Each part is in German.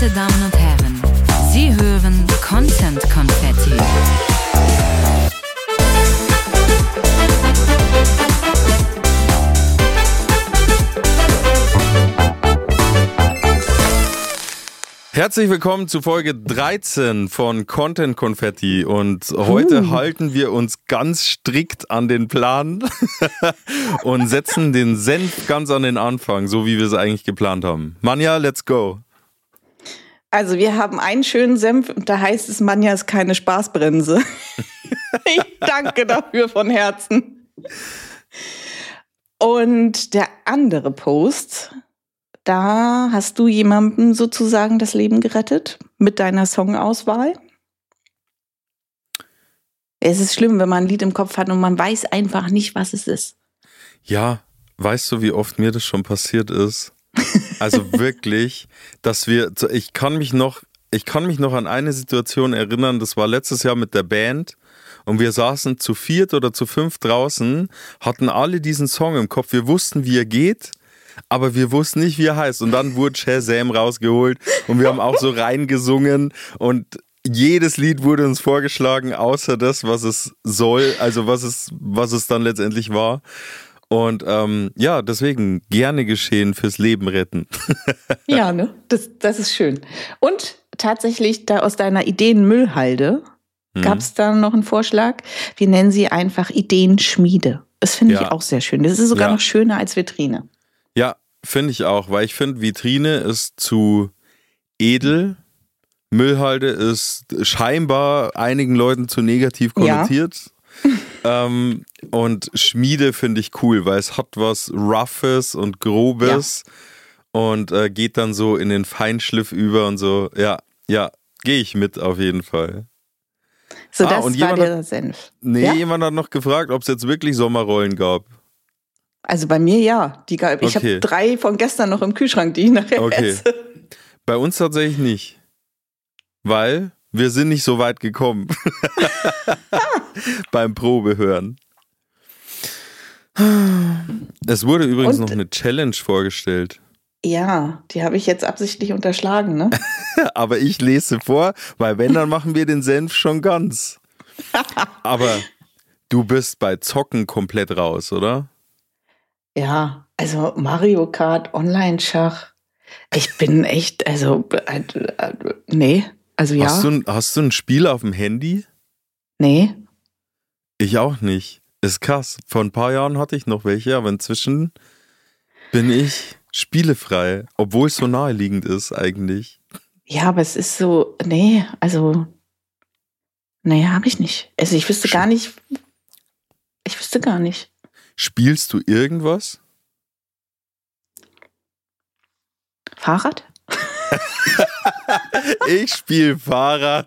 Verehrte Damen und Herren, Sie hören Content Konfetti. Herzlich willkommen zu Folge 13 von Content Konfetti und heute halten wir uns ganz strikt an den Plan und setzen den Senf ganz an den Anfang, so wie wir es eigentlich geplant haben. Manja, let's go! Also wir haben einen schönen Senf und da heißt es, Manja ist keine Spaßbremse. Ich danke dafür von Herzen. Und der andere Post, da hast du jemandem sozusagen das Leben gerettet mit deiner Songauswahl. Es ist schlimm, wenn man ein Lied im Kopf hat und man weiß einfach nicht, was es ist. Ja, weißt du, wie oft mir das schon passiert ist? Also wirklich, ich kann mich noch an eine Situation erinnern, das war letztes Jahr mit der Band und wir saßen zu 4 oder zu 5 draußen, hatten alle diesen Song im Kopf, wir wussten, wie er geht, aber wir wussten nicht, wie er heißt und dann wurde Shazam rausgeholt und wir haben auch so reingesungen und jedes Lied wurde uns vorgeschlagen, außer das, was es soll, also was es dann letztendlich war. Und ja, deswegen gerne geschehen, fürs Leben retten. Ja, ne? Das ist schön. Und tatsächlich, da aus deiner Ideenmüllhalde gab es da noch einen Vorschlag. Wir nennen sie einfach Ideenschmiede. Das finde ich auch sehr schön. Das ist sogar noch schöner als Vitrine. Ja, finde ich auch, weil ich finde, Vitrine ist zu edel. Müllhalde ist scheinbar einigen Leuten zu negativ konnotiert. Und Schmiede finde ich cool, weil es hat was Roughes und Grobes und geht dann so in den Feinschliff über und so. Ja, gehe ich mit auf jeden Fall. So, das war der Senf. Jemand hat noch gefragt, ob es jetzt wirklich Sommerrollen gab. Also bei mir ja. Ich habe 3 von gestern noch im Kühlschrank, die ich nachher esse. Bei uns tatsächlich nicht. Weil wir sind nicht so weit gekommen. Beim Probehören. Es wurde übrigens noch eine Challenge vorgestellt. Ja, die habe ich jetzt absichtlich unterschlagen, ne? Aber ich lese vor, weil wenn, dann machen wir den Senf schon ganz. Aber du bist bei Zocken komplett raus, oder? Ja, also Mario Kart, Online-Schach. Ich bin echt, nee. Also ja. Hast du ein Spiel auf dem Handy? Nee. Ich auch nicht. Ist krass. Vor ein paar Jahren hatte ich noch welche, aber inzwischen bin ich spielefrei, obwohl es so naheliegend ist eigentlich. Ja, aber es ist so, habe ich nicht. Also ich wüsste gar nicht. Spielst du irgendwas? Fahrrad? Ich spiele Fahrrad.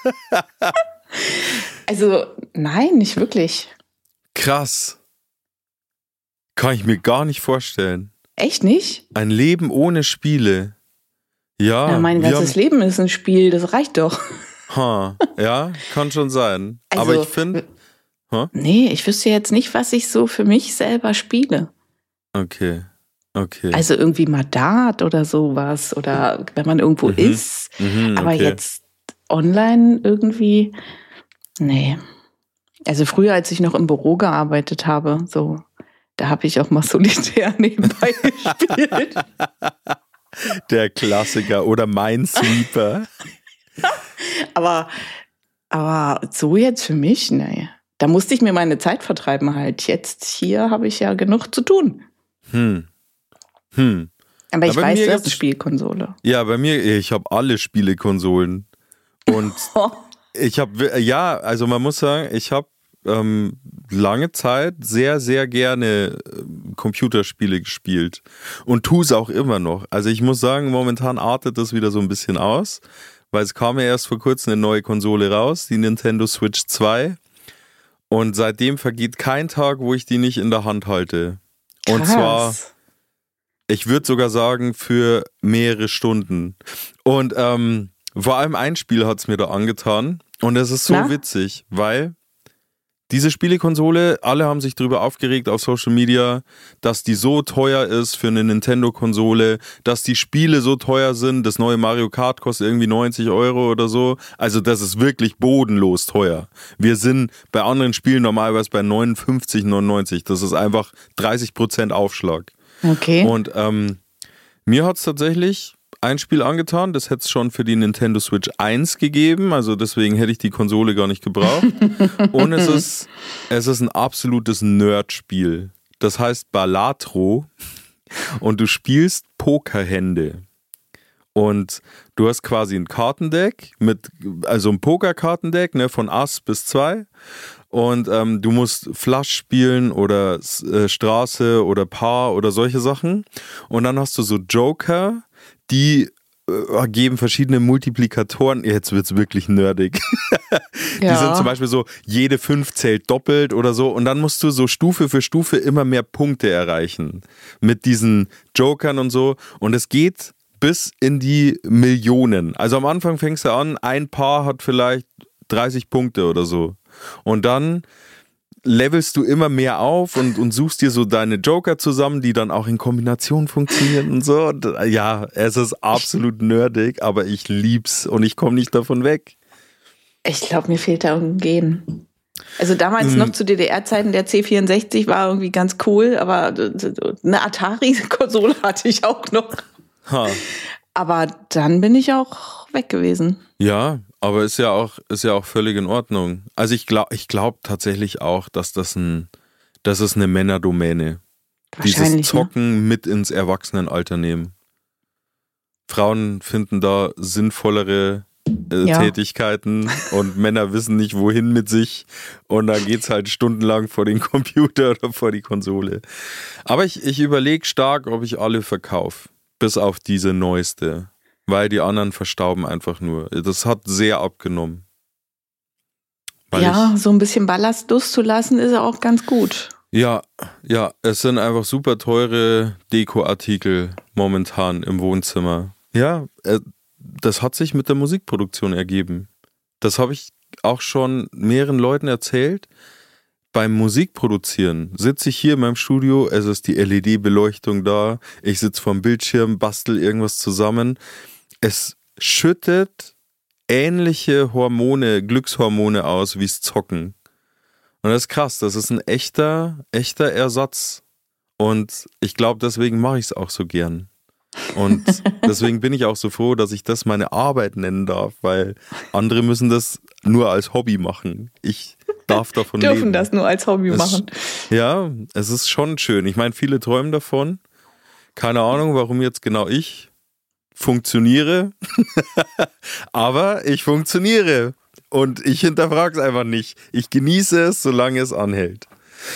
Also, nein, nicht wirklich. Krass. Kann ich mir gar nicht vorstellen. Echt nicht? Ein Leben ohne Spiele. Ja. Mein ganzes Leben ist ein Spiel, das reicht doch. Ja, kann schon sein. Also, aber ich finde... Nee, ich wüsste jetzt nicht, was ich so für mich selber spiele. Okay. Also irgendwie mal Dart oder sowas oder wenn man irgendwo ist. Aber jetzt online irgendwie, nee. Also früher, als ich noch im Büro gearbeitet habe, so, da habe ich auch mal solitär nebenbei gespielt. Der Klassiker oder Minesweeper. aber so jetzt für mich, nee. Da musste ich mir meine Zeit vertreiben halt. Jetzt hier habe ich ja genug zu tun. Aber ich weiß, du hast eine Spielkonsole. Ja, bei mir, ich habe alle Spielekonsolen. Und also man muss sagen, ich habe lange Zeit sehr, sehr gerne Computerspiele gespielt. Und tue es auch immer noch. Also ich muss sagen, momentan artet das wieder so ein bisschen aus, weil es kam ja erst vor kurzem eine neue Konsole raus, die Nintendo Switch 2. Und seitdem vergeht kein Tag, wo ich die nicht in der Hand halte. Und Krass. zwar, ich würde sogar sagen, für mehrere Stunden. Und vor allem ein Spiel hat es mir da angetan. Und es ist so witzig, weil Diese Spielekonsole, alle haben sich darüber aufgeregt auf Social Media, dass die so teuer ist für eine Nintendo-Konsole, dass die Spiele so teuer sind. Das neue Mario Kart kostet irgendwie 90 € oder so. Also das ist wirklich bodenlos teuer. Wir sind bei anderen Spielen normalerweise bei 59,99. Das ist einfach 30% Aufschlag. Okay. Und mir hat es tatsächlich ein Spiel angetan, das hätte es schon für die Nintendo Switch 1 gegeben, also deswegen hätte ich die Konsole gar nicht gebraucht. Und es ist ein absolutes Nerd-Spiel. Das heißt Balatro und du spielst Pokerhände. Und du hast quasi ein Kartendeck, also ein Pokerkartendeck, ne, von Ass bis 2. Und du musst Flush spielen oder Straße oder Paar oder solche Sachen. Und dann hast du so Joker, die geben verschiedene Multiplikatoren. Jetzt wird es wirklich nerdig. Die sind zum Beispiel so, jede 5 zählt doppelt oder so. Und dann musst du so Stufe für Stufe immer mehr Punkte erreichen. Mit diesen Jokern und so. Und es geht bis in die Millionen. Also am Anfang fängst du an, ein Paar hat vielleicht 30 Punkte oder so. Und dann levelst du immer mehr auf und suchst dir so deine Joker zusammen, die dann auch in Kombination funktionieren und so. Und ja, es ist absolut nerdig, aber ich lieb's und ich komme nicht davon weg. Ich glaube, mir fehlt da irgendein Gen. Also damals noch zu DDR-Zeiten, der C64 war irgendwie ganz cool, aber eine Atari-Konsole hatte ich auch noch. Ha. Aber dann bin ich auch weg gewesen. Ja, aber ist ja auch völlig in Ordnung. Also ich glaub tatsächlich auch, dass das ist eine Männerdomäne. Dieses Zocken mit ins Erwachsenenalter nehmen. Frauen finden da sinnvollere Tätigkeiten und Männer wissen nicht, wohin mit sich. Und dann geht's halt stundenlang vor den Computer oder vor die Konsole. Aber ich überlege stark, ob ich alle verkaufe. Bis auf diese neueste. Weil die anderen verstauben einfach nur. Das hat sehr abgenommen. So ein bisschen Ballast loszulassen ist auch ganz gut. Ja, es sind einfach super teure Dekoartikel momentan im Wohnzimmer. Ja, das hat sich mit der Musikproduktion ergeben. Das habe ich auch schon mehreren Leuten erzählt. Beim Musikproduzieren sitze ich hier in meinem Studio, es ist die LED-Beleuchtung da, ich sitze vorm Bildschirm, bastel irgendwas zusammen. Es schüttet ähnliche Hormone, Glückshormone aus, wie es Zocken. Und das ist krass, das ist ein echter Ersatz. Und ich glaube, deswegen mache ich es auch so gern. Und deswegen bin ich auch so froh, dass ich das meine Arbeit nennen darf, weil andere müssen das nur als Hobby machen. Ich darf davon leben. Dürfen das nur als Hobby machen. Ja, es ist schon schön. Ich meine, viele träumen davon. Keine Ahnung, warum jetzt genau ich funktioniere. Aber ich funktioniere. Und ich hinterfrage es einfach nicht. Ich genieße es, solange es anhält.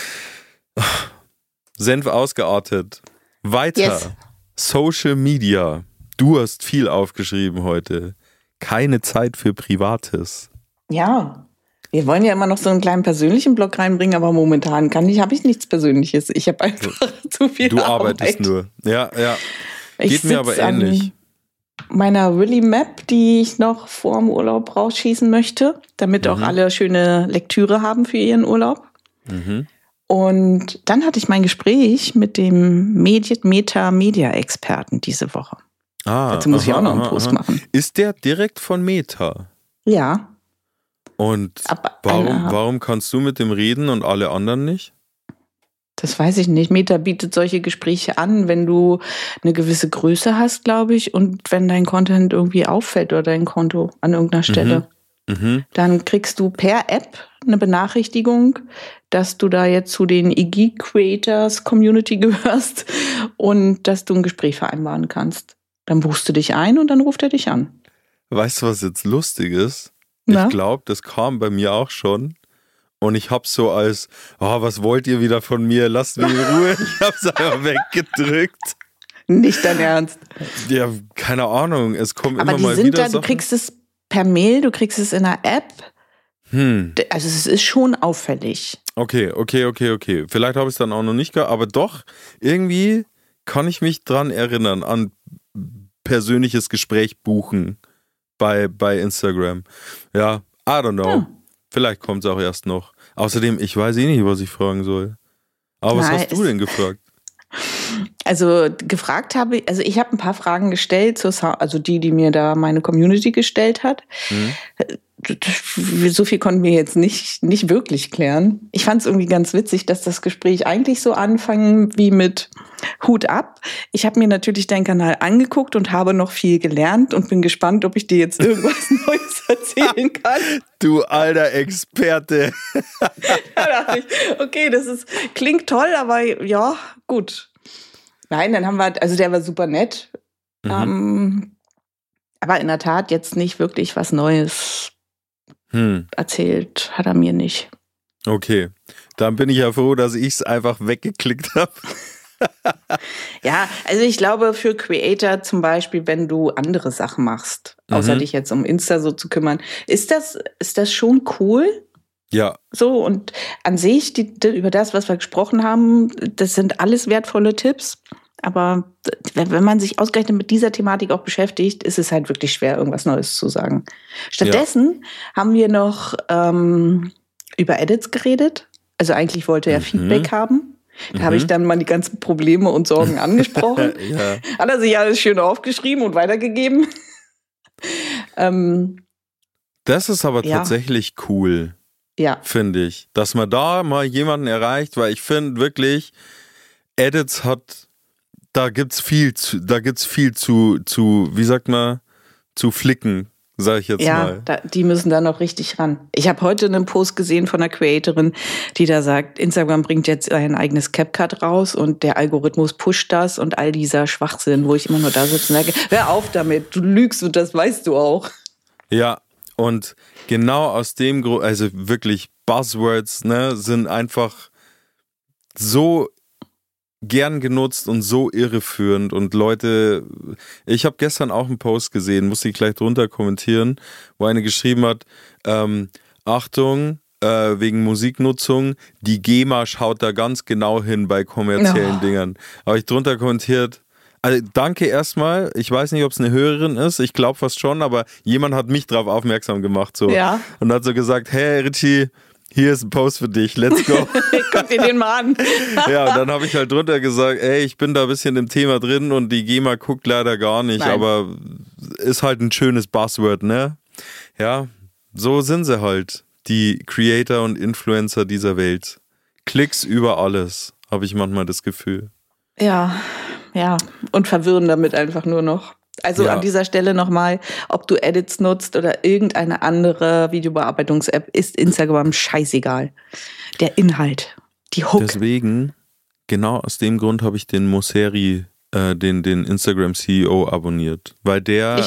Senf ausgeartet. Weiter. Yes. Social Media. Du hast viel aufgeschrieben heute. Keine Zeit für Privates. Ja. Wir wollen ja immer noch so einen kleinen persönlichen Blog reinbringen, aber momentan habe ich nichts Persönliches. Ich habe einfach zu viel Arbeit. Du arbeitest nur. Ja. Geht mir aber ähnlich. Meiner Willy Map, die ich noch vor dem Urlaub rausschießen möchte, damit auch alle schöne Lektüre haben für ihren Urlaub. Mhm. Und dann hatte ich mein Gespräch mit dem Meta-Media-Experten diese Woche. Dazu muss ich auch noch einen Post machen. Ist der direkt von Meta? Ja. Und warum kannst du mit dem reden und alle anderen nicht? Das weiß ich nicht. Meta bietet solche Gespräche an, wenn du eine gewisse Größe hast, glaube ich, und wenn dein Content irgendwie auffällt oder dein Konto an irgendeiner Stelle. Dann kriegst du per App eine Benachrichtigung, dass du da jetzt zu den IG Creators Community gehörst und dass du ein Gespräch vereinbaren kannst. Dann buchst du dich ein und dann ruft er dich an. Weißt du, was jetzt lustig ist? Ich glaube, das kam bei mir auch schon. Und ich hab's so als, was wollt ihr wieder von mir? Lasst mich in Ruhe. Ich hab's einfach weggedrückt. Nicht dein Ernst. Ja, keine Ahnung. Es kommen aber immer mal wieder Sachen. Du kriegst es per Mail, du kriegst es in einer App. Also es ist schon auffällig. Okay. Vielleicht habe ich es dann auch noch nicht gehabt, aber doch, irgendwie kann ich mich dran erinnern an persönliches Gespräch buchen bei Instagram. Ja, I don't know. Vielleicht kommt es auch erst noch. Außerdem, ich weiß eh nicht, was ich fragen soll. Aber was hast du denn gefragt? Also gefragt habe ich, also ich habe ein paar Fragen gestellt, also die mir da meine Community gestellt hat. So viel konnten wir jetzt nicht wirklich klären. Ich fand es irgendwie ganz witzig, dass das Gespräch eigentlich so anfing wie mit Hut ab. Ich habe mir natürlich deinen Kanal angeguckt und habe noch viel gelernt und bin gespannt, ob ich dir jetzt irgendwas Neues erzählen kann. Du alter Experte. Da dachte ich, okay, klingt toll, aber ja, gut. Nein, dann haben wir, also der war super nett. Aber in der Tat jetzt nicht wirklich was Neues erzählt hat er mir nicht. Okay, dann bin ich ja froh, dass ich es einfach weggeklickt habe. Ja, also ich glaube für Creator zum Beispiel, wenn du andere Sachen machst, außer dich jetzt um Insta so zu kümmern, ist das schon cool? Ja. So, und an sich, über das, was wir gesprochen haben, das sind alles wertvolle Tipps. Aber wenn man sich ausgerechnet mit dieser Thematik auch beschäftigt, ist es halt wirklich schwer, irgendwas Neues zu sagen. Stattdessen haben wir noch über Edits geredet. Also eigentlich wollte er Feedback haben. Da habe ich dann mal die ganzen Probleme und Sorgen angesprochen. Ja. Hat er sich alles schön aufgeschrieben und weitergegeben. Das ist aber tatsächlich cool, finde ich. Dass man da mal jemanden erreicht, weil ich finde wirklich, Edits da gibt's viel zu, wie sagt man, zu flicken, sag ich jetzt mal. Ja, die müssen da noch richtig ran. Ich habe heute einen Post gesehen von einer Creatorin, die da sagt, Instagram bringt jetzt ein eigenes CapCut raus und der Algorithmus pusht das und all dieser Schwachsinn, wo ich immer nur da sitze und sage, hör auf damit, du lügst und das weißt du auch. Ja, und genau aus dem Grund, also wirklich Buzzwords, ne, sind einfach so gern genutzt und so irreführend und Leute, ich habe gestern auch einen Post gesehen, musste ich gleich drunter kommentieren, wo eine geschrieben hat, Achtung, wegen Musiknutzung, die GEMA schaut da ganz genau hin bei kommerziellen Dingern. Habe ich drunter kommentiert, also danke erstmal, ich weiß nicht, ob es eine Hörerin ist, ich glaube fast schon, aber jemand hat mich drauf aufmerksam gemacht so und hat so gesagt, hey Richie, hier ist ein Post für dich, let's go. Guck dir den mal an. Ja, und dann habe ich halt drunter gesagt, ey, ich bin da ein bisschen im Thema drin und die GEMA guckt leider gar nicht, aber ist halt ein schönes Buzzword, ne? Ja, so sind sie halt, die Creator und Influencer dieser Welt. Klicks über alles, habe ich manchmal das Gefühl. Ja, und verwirren damit einfach nur noch. Also an dieser Stelle nochmal, ob du Edits nutzt oder irgendeine andere Videobearbeitungs-App, ist Instagram scheißegal. Der Inhalt, die Hook. Deswegen, genau aus dem Grund habe ich den Mosseri, den Instagram-CEO abonniert. Weil der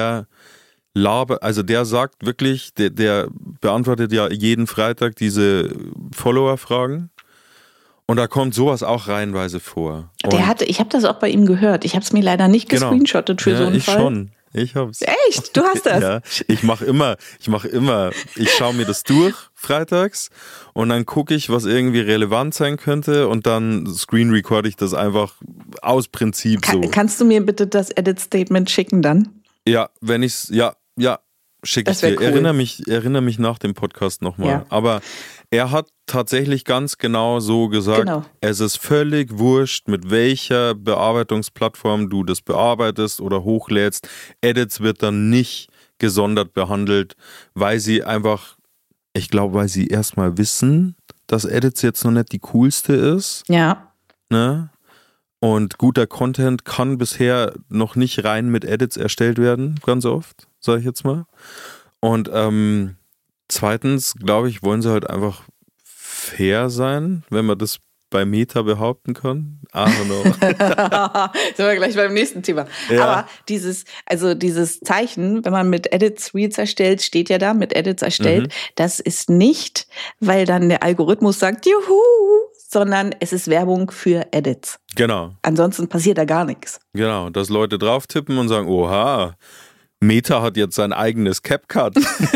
sagt wirklich, der beantwortet ja jeden Freitag diese Follower-Fragen. Und da kommt sowas auch reihenweise vor. Ich habe das auch bei ihm gehört. Ich habe es mir leider nicht gescreenshottet für so einen Fall. Ich schon. Ich hab's. Echt? Du hast das? Ja, ich schaue mir das durch freitags und dann gucke ich, was irgendwie relevant sein könnte und dann screen recorde ich das einfach aus Prinzip so. Kannst du mir bitte das Edit-Statement schicken dann? Ja, wenn ich's, schicke ich dir. Cool. Erinnere mich nach dem Podcast nochmal. Ja. Aber er hat tatsächlich ganz genau so gesagt, Es ist völlig wurscht, mit welcher Bearbeitungsplattform du das bearbeitest oder hochlädst. Edits wird dann nicht gesondert behandelt, weil sie einfach, ich glaube, weil sie erstmal wissen, dass Edits jetzt noch nicht die coolste ist. Ja. Ne? Und guter Content kann bisher noch nicht rein mit Edits erstellt werden, ganz oft, sage ich jetzt mal. Und zweitens, glaube ich, wollen sie halt einfach fair sein, wenn man das bei Meta behaupten kann. I don't know. Sind wir gleich beim nächsten Thema. Ja. Aber dieses Zeichen, wenn man mit Edits Reels erstellt, steht ja da, mit Edits erstellt, das ist nicht, weil dann der Algorithmus sagt, juhu, sondern es ist Werbung für Edits. Genau. Ansonsten passiert da gar nichts. Genau, dass Leute drauf tippen und sagen, oha, Meta hat jetzt sein eigenes CapCut.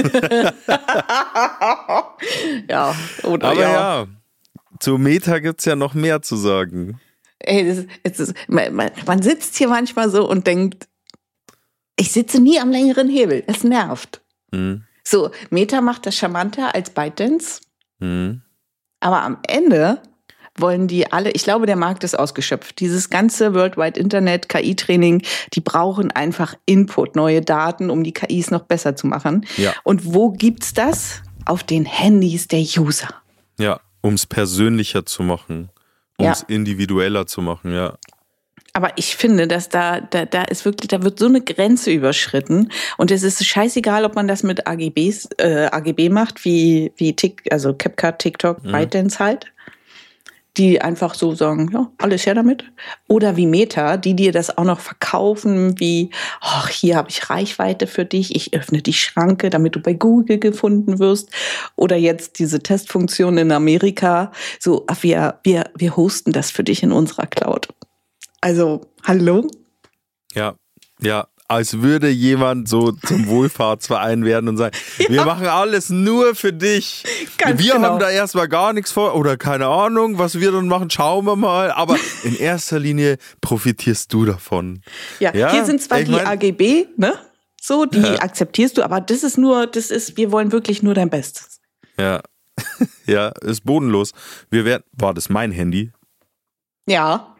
Ja, oder aber ja, zu Meta gibt es ja noch mehr zu sagen. Ey, man sitzt hier manchmal so und denkt, ich sitze nie am längeren Hebel, es nervt. So, Meta macht das charmanter als ByteDance. Aber am Ende wollen die alle, ich glaube, der Markt ist ausgeschöpft. Dieses ganze Worldwide Internet, KI-Training, die brauchen einfach Input, neue Daten, um die KIs noch besser zu machen. Ja. Und wo gibt's das? Auf den Handys der User. Ja, um es persönlicher zu machen, um es individueller zu machen, ja. Aber ich finde, dass da ist wirklich, da wird so eine Grenze überschritten. Und es ist scheißegal, ob man das mit AGB macht, wie also CapCut, TikTok, ByteDance halt. Die einfach so sagen, ja, alles her damit. Oder wie Meta, die dir das auch noch verkaufen, wie, ach, hier habe ich Reichweite für dich, ich öffne die Schranke, damit du bei Google gefunden wirst. Oder jetzt diese Testfunktion in Amerika, so, ach, wir hosten das für dich in unserer Cloud. Also, hallo? Ja, als würde jemand so zum Wohlfahrtsverein werden und sagen, wir machen alles nur für dich. Wir haben da erstmal gar nichts vor oder keine Ahnung, was wir dann machen, schauen wir mal. Aber in erster Linie profitierst du davon. Ja, hier sind zwar die AGB, ne? So, die akzeptierst du, aber wir wollen wirklich nur dein Bestes. Ja, ja, ist bodenlos. War das mein Handy? Ja.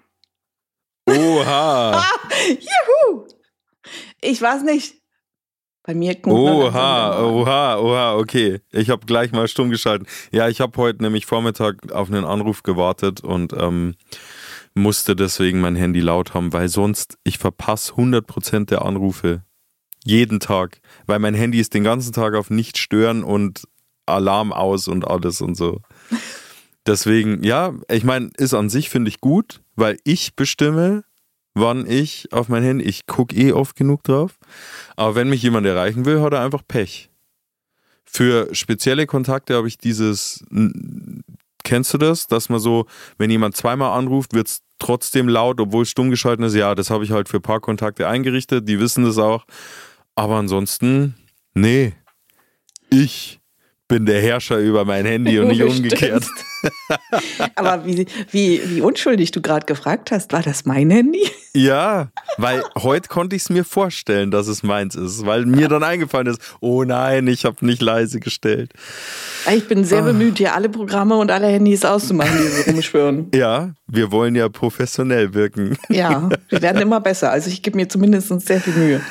Oha. Juhu. Ich weiß nicht. Bei mir Oha, okay. Ich habe gleich mal stumm geschalten. Ja, ich habe heute nämlich Vormittag auf einen Anruf gewartet und musste deswegen mein Handy laut haben, weil sonst ich verpasse 100% der Anrufe. Jeden Tag. Weil mein Handy ist den ganzen Tag auf nicht stören und Alarm aus und alles und so. Deswegen, ja, ich meine, ist an sich, finde ich, gut, weil ich bestimme, wann ich auf mein Handy, ich gucke oft genug drauf, aber wenn mich jemand erreichen will, hat er einfach Pech. Für spezielle Kontakte habe ich kennst du das, dass man so, wenn jemand zweimal anruft, wird es trotzdem laut, obwohl es stumm geschalten ist, ja, das habe ich halt für ein paar Kontakte eingerichtet, die wissen das auch, aber ansonsten, nee, ich bin der Herrscher über mein Handy und nicht umgekehrt. Aber wie unschuldig du gerade gefragt hast, war das mein Handy? Ja, weil heute konnte ich es mir vorstellen, dass es meins ist, weil mir dann eingefallen ist, oh nein, ich habe nicht leise gestellt. Ich bin sehr bemüht, hier alle Programme und alle Handys auszumachen, die so rumschwirren. Ja, wir wollen ja professionell wirken. Ja, wir werden immer besser. Also ich gebe mir zumindest sehr viel Mühe.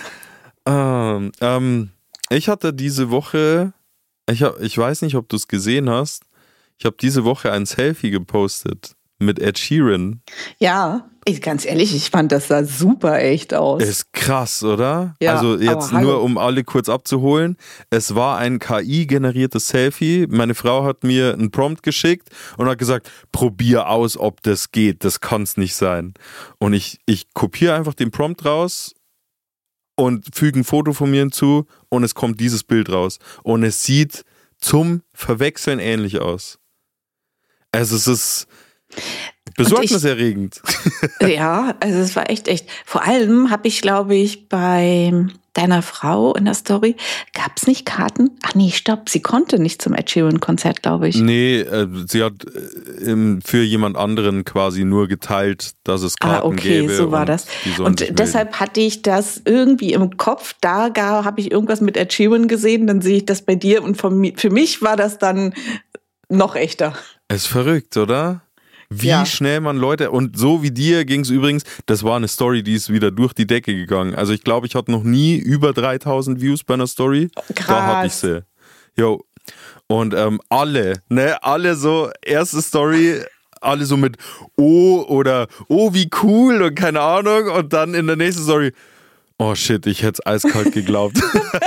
Ich hatte diese Woche, ich weiß nicht, ob du es gesehen hast, ich habe diese Woche ein Selfie gepostet mit Ed Sheeran. Ja, ganz ehrlich, ich fand, das sah super echt aus. Ist krass, oder? Ja, also jetzt nur, um alle kurz abzuholen. Es war ein KI-generiertes Selfie. Meine Frau hat mir einen Prompt geschickt und hat gesagt, probier aus, ob das geht. Das kann es nicht sein. Und ich kopiere einfach den Prompt raus und füge ein Foto von mir hinzu und es kommt dieses Bild raus. Und es sieht zum Verwechseln ähnlich aus. Also es ist besorgniserregend. Ja, also es war echt. Vor allem habe ich, glaube ich, bei deiner Frau in der Story, gab es nicht Karten? Ach nee, stopp, sie konnte nicht zum Ed Sheeran-Konzert, glaube ich. Nee, sie hat für jemand anderen quasi nur geteilt, dass es Karten gäbe. Okay, so war das. Und deshalb hatte ich das irgendwie im Kopf, da habe ich irgendwas mit Ed Sheeran gesehen, dann sehe ich das bei dir und für mich war das dann noch echter. Ist verrückt, oder? Wie schnell man Leute, und so wie dir ging es übrigens, das war eine Story, die ist wieder durch die Decke gegangen. Also ich glaube, ich hatte noch nie über 3000 Views bei einer Story. Krass. Da hatte ich sie. Jo. Und alle so, erste Story, alle so mit oder wie cool und keine Ahnung. Und dann in der nächsten Story, oh shit, ich hätte es eiskalt geglaubt.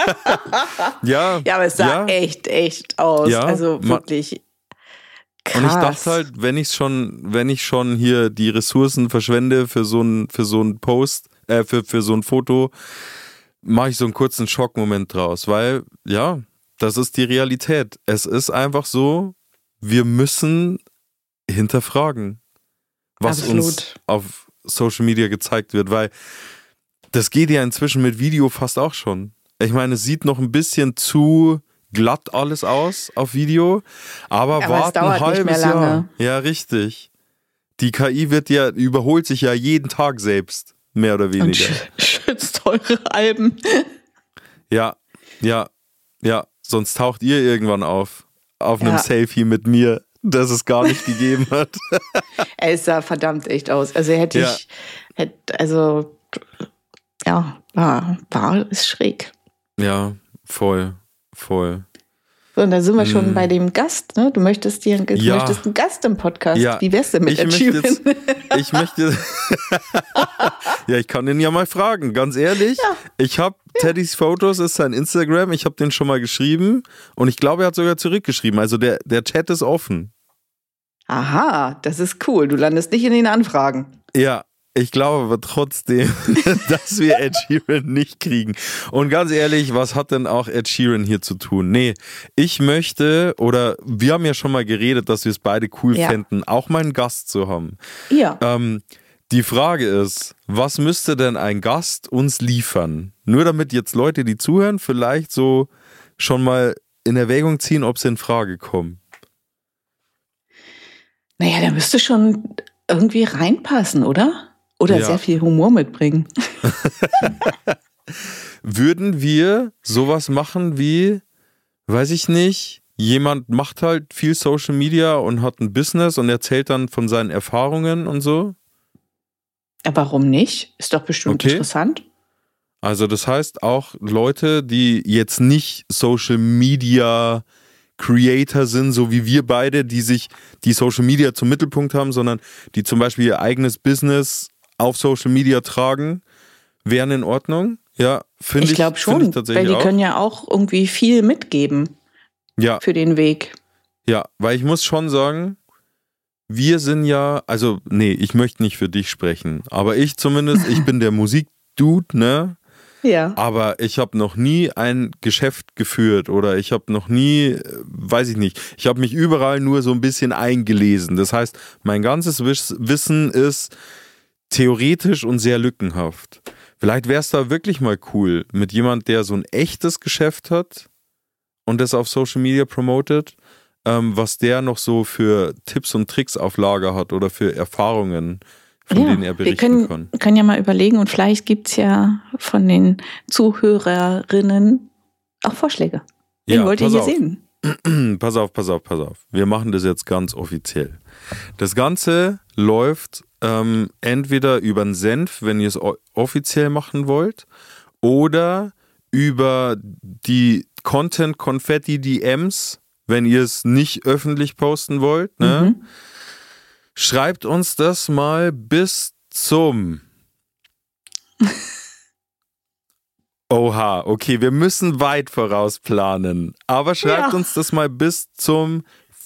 Ja, aber es sah echt aus. Ja, also wirklich. Krass. Und ich dachte halt, wenn ich schon hier die Ressourcen verschwende für so einen Post, für so ein Foto, mache ich so einen kurzen Schockmoment draus, weil, ja, das ist die Realität. Es ist einfach so, wir müssen hinterfragen, was uns auf Social Media gezeigt wird, weil das geht ja inzwischen mit Video fast auch schon. Ich meine, es sieht noch ein bisschen zu glatt alles aus auf Video, aber warten ein halbes Jahr. Ja, richtig. Die KI überholt sich ja jeden Tag selbst, mehr oder weniger. Und schützt eure Alben. Ja, sonst taucht ihr irgendwann auf. auf einem Selfie mit mir, das es gar nicht gegeben hat. Es sah verdammt echt aus. Also ist schräg. Ja, voll. So, und da sind wir schon bei dem Gast, ne? Du möchtest einen Gast im Podcast. Ja. Wie wär's denn mit Ed Sheeran? Ich möchte ja, ich kann ihn ja mal fragen, ganz ehrlich. Ja. Ich habe Teddys Fotos, ist sein Instagram, ich habe den schon mal geschrieben und ich glaube, er hat sogar zurückgeschrieben. Also der Chat ist offen. Aha, das ist cool. Du landest nicht in den Anfragen. Ja. Ich glaube aber trotzdem, dass wir Ed Sheeran nicht kriegen. Und ganz ehrlich, was hat denn auch Ed Sheeran hier zu tun? Nee, ich möchte, oder wir haben ja schon mal geredet, dass wir es beide cool fänden, auch mal einen Gast zu haben. Ja. Die Frage ist, was müsste denn ein Gast uns liefern? Nur damit jetzt Leute, die zuhören, vielleicht so schon mal in Erwägung ziehen, ob sie in Frage kommen. Naja, der müsste schon irgendwie reinpassen, oder? Oder sehr viel Humor mitbringen. Würden wir sowas machen wie, weiß ich nicht, jemand macht halt viel Social Media und hat ein Business und erzählt dann von seinen Erfahrungen und so? Ja, warum nicht? Ist doch bestimmt interessant. Also das heißt auch Leute, die jetzt nicht Social Media Creator sind, so wie wir beide, die Social Media zum Mittelpunkt haben, sondern die zum Beispiel ihr eigenes Business auf Social Media tragen, wären in Ordnung. Ja, finde ich. Ich glaube schon, weil die können ja auch irgendwie viel mitgeben für den Weg. Ja, weil ich muss schon sagen, wir sind ja, also nee, ich möchte nicht für dich sprechen, aber ich zumindest, ich bin der Musikdude, ne? Ja. Aber ich habe noch nie ein Geschäft geführt oder ich habe noch nie, weiß ich nicht, ich habe mich überall nur so ein bisschen eingelesen. Das heißt, mein ganzes Wissen ist theoretisch und sehr lückenhaft. Vielleicht wäre es da wirklich mal cool mit jemand, der so ein echtes Geschäft hat und das auf Social Media promotet, was der noch so für Tipps und Tricks auf Lager hat oder für Erfahrungen, von denen er berichten kann. Wir können ja mal überlegen und vielleicht gibt es ja von den Zuhörerinnen auch Vorschläge. Wen wollt ihr hier sehen? Pass auf. Wir machen das jetzt ganz offiziell. Das Ganze läuft entweder über den Senf, wenn ihr es offiziell machen wollt, oder über die Content-Konfetti-DMs, wenn ihr es nicht öffentlich posten wollt. Ne? Mhm. Schreibt uns das mal bis zum... Oha, okay, wir müssen weit vorausplanen. Aber schreibt uns das mal bis zum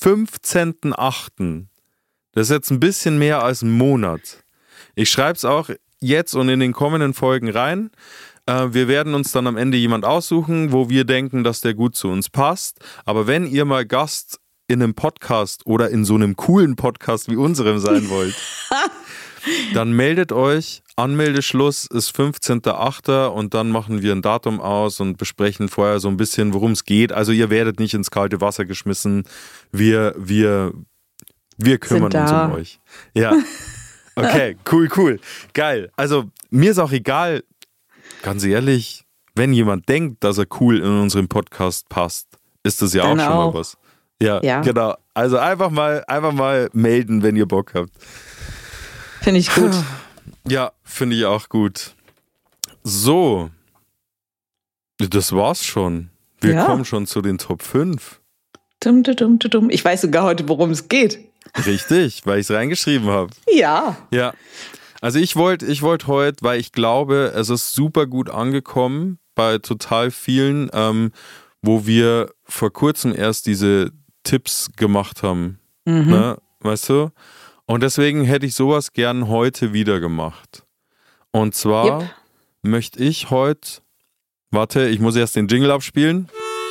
15.8. Das ist jetzt ein bisschen mehr als ein Monat. Ich schreibe es auch jetzt und in den kommenden Folgen rein. Wir werden uns dann am Ende jemand aussuchen, wo wir denken, dass der gut zu uns passt. Aber wenn ihr mal Gast in einem Podcast oder in so einem coolen Podcast wie unserem sein wollt, dann meldet euch. Anmeldeschluss ist 15.8. und dann machen wir ein Datum aus und besprechen vorher so ein bisschen, worum es geht. Also ihr werdet nicht ins kalte Wasser geschmissen. Wir kümmern uns um euch. Ja. Okay, cool. Geil. Also mir ist auch egal, ganz ehrlich, wenn jemand denkt, dass er cool in unserem Podcast passt, ist das ja auch schon mal was. Ja, genau. Also einfach mal melden, wenn ihr Bock habt. Finde ich gut. Ja, finde ich auch gut. So. Das war's schon. Wir kommen schon zu den Top 5. Dumm. Ich weiß sogar heute, worum es geht. Richtig, weil ich es reingeschrieben habe. Ja. Ja. Also ich wollte heute, weil ich glaube, es ist super gut angekommen bei total vielen, wo wir vor kurzem erst diese Tipps gemacht haben. Mhm. Ne? Weißt du? Und deswegen hätte ich sowas gern heute wieder gemacht. Und zwar möchte ich heute, warte, ich muss erst den Jingle abspielen.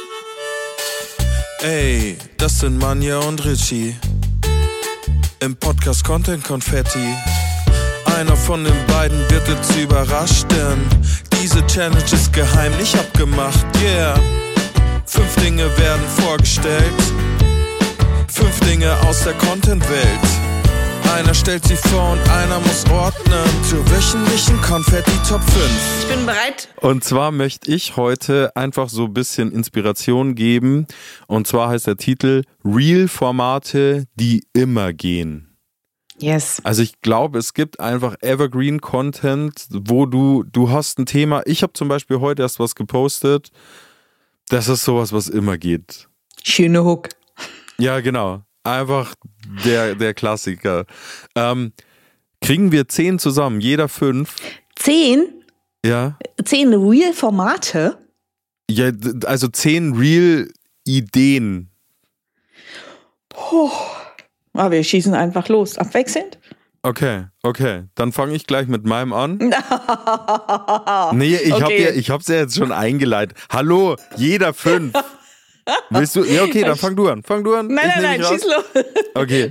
Ey, das sind Manja und Richie. Im Podcast Content Konfetti. Einer von den beiden wird jetzt überrascht, denn diese Challenge ist geheimlich abgemacht, yeah. 5 Dinge werden vorgestellt. 5 Dinge aus der Content-Welt. Einer stellt sie vor und einer muss ordnen. Zur wöchentlichen Konfetti Top 5. Ich bin bereit. Und zwar möchte ich heute einfach so ein bisschen Inspiration geben. Und zwar heißt der Titel Reel-Formate, die immer gehen. Yes. Also ich glaube, es gibt einfach Evergreen-Content, wo du hast ein Thema. Ich habe zum Beispiel heute erst was gepostet. Das ist sowas, was immer geht. Schöne Hook. Ja, genau. Einfach der Klassiker. Kriegen wir 10 zusammen, jeder 5? 10? Ja. 10 Real-Formate? Ja, also 10 Real-Ideen. Oh. Aber wir schießen einfach los. Abwechselnd? Okay. Dann fange ich gleich mit meinem an. Nee, ich hab's ja jetzt schon eingeleitet. Hallo, jeder 5. Willst du? Ja, okay, dann fang du an. Nein, schieß los. Okay.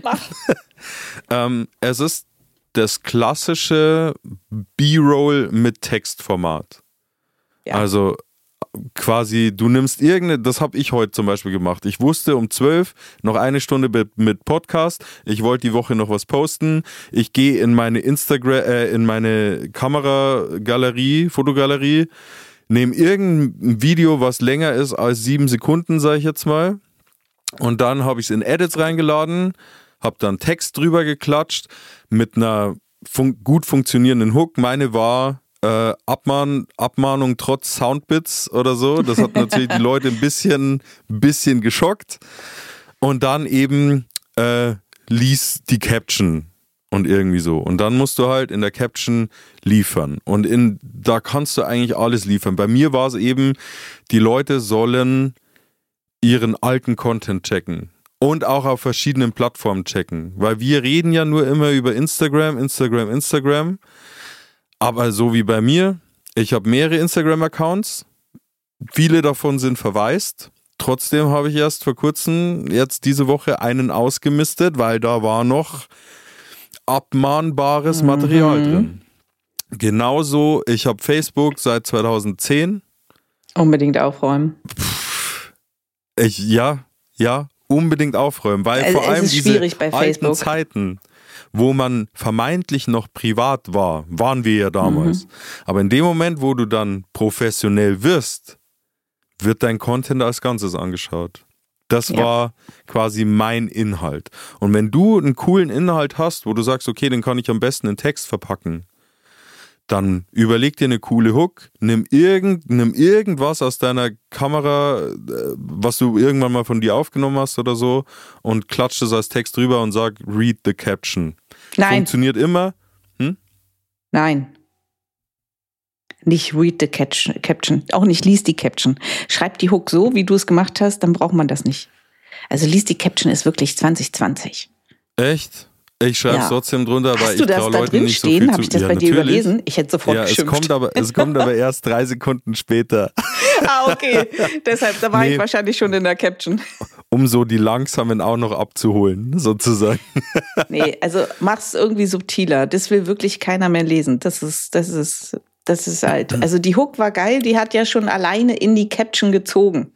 Es ist das klassische B-Roll mit Textformat. Ja. Also quasi, du nimmst das habe ich heute zum Beispiel gemacht. Ich wusste um 12 noch eine Stunde mit Podcast. Ich wollte die Woche noch was posten. Ich gehe in meine in meine Kameragalerie, Fotogalerie, nehme irgendein Video, was länger ist als 7 Sekunden, sage ich jetzt mal. Und dann habe ich es in Edits reingeladen, habe dann Text drüber geklatscht mit einer gut funktionierenden Hook. Meine war Abmahnung trotz Soundbits oder so. Das hat natürlich die Leute ein bisschen geschockt. Und dann eben lies die Caption und irgendwie so. Und dann musst du halt in der Caption liefern. Und da kannst du eigentlich alles liefern. Bei mir war es eben, die Leute sollen ihren alten Content checken. Und auch auf verschiedenen Plattformen checken. Weil wir reden ja nur immer über Instagram. Aber so wie bei mir, ich habe mehrere Instagram-Accounts, viele davon sind verwaist. Trotzdem habe ich erst vor kurzem, jetzt diese Woche, einen ausgemistet, weil da war noch abmahnbares Material drin. Genauso, ich habe Facebook seit 2010. Unbedingt aufräumen. Ja, unbedingt aufräumen, weil vor allem diese alten Zeiten, wo man vermeintlich noch privat war, waren wir ja damals. Aber in dem Moment, wo du dann professionell wirst, wird dein Content als Ganzes angeschaut. Das war quasi mein Inhalt. Und wenn du einen coolen Inhalt hast, wo du sagst, okay, den kann ich am besten in Text verpacken, dann überleg dir eine coole Hook, nimm irgendwas aus deiner Kamera, was du irgendwann mal von dir aufgenommen hast oder so, und klatsch das als Text drüber und sag, read the caption. Nein. Funktioniert immer. Nein. Nicht read the caption. Auch nicht lies die Caption. Schreib die Hook so, wie du es gemacht hast, dann braucht man das nicht. Also lies die Caption ist wirklich 2020. Echt? Ich schreibe es trotzdem drunter, weil ich traue Leuten nicht so viel zu. Habe ich das bei dir überlesen? Ich hätte sofort geschimpft. Es kommt aber erst 3 Sekunden später. Okay. Deshalb, da war ich wahrscheinlich schon in der Caption. Um so die Langsamen auch noch abzuholen, sozusagen. Nee, also mach's irgendwie subtiler. Das will wirklich keiner mehr lesen. Das ist halt, also die Hook war geil, die hat ja schon alleine in die Caption gezogen.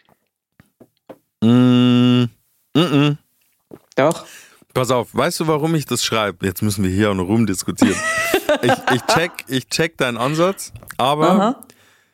Doch. Pass auf, weißt du, warum ich das schreibe? Jetzt müssen wir hier auch noch rumdiskutieren. ich check deinen Ansatz, aber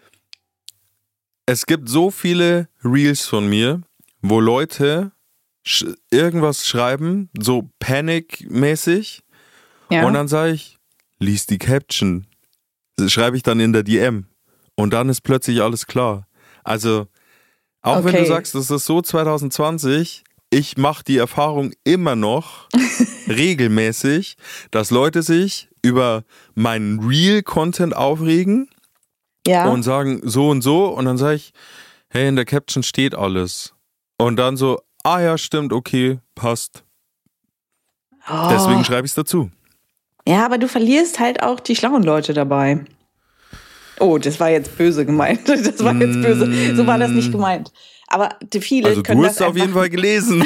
es gibt so viele Reels von mir, wo Leute irgendwas schreiben, so Panic-mäßig, und dann sage ich, lies die Caption. Das schreibe ich dann in der DM. Und dann ist plötzlich alles klar. Also, auch wenn du sagst, das ist so 2020, ich mache die Erfahrung immer noch regelmäßig, dass Leute sich über meinen Real-Content aufregen und sagen so und so. Und dann sage ich, hey, in der Caption steht alles. Und dann so, ah ja, stimmt, okay, passt. Oh. Deswegen schreibe ich es dazu. Ja, aber du verlierst halt auch die schlauen Leute dabei. Oh, das war jetzt böse gemeint. Das war jetzt böse. So war das nicht gemeint. Aber viele also können du hast das auf jeden Fall gelesen.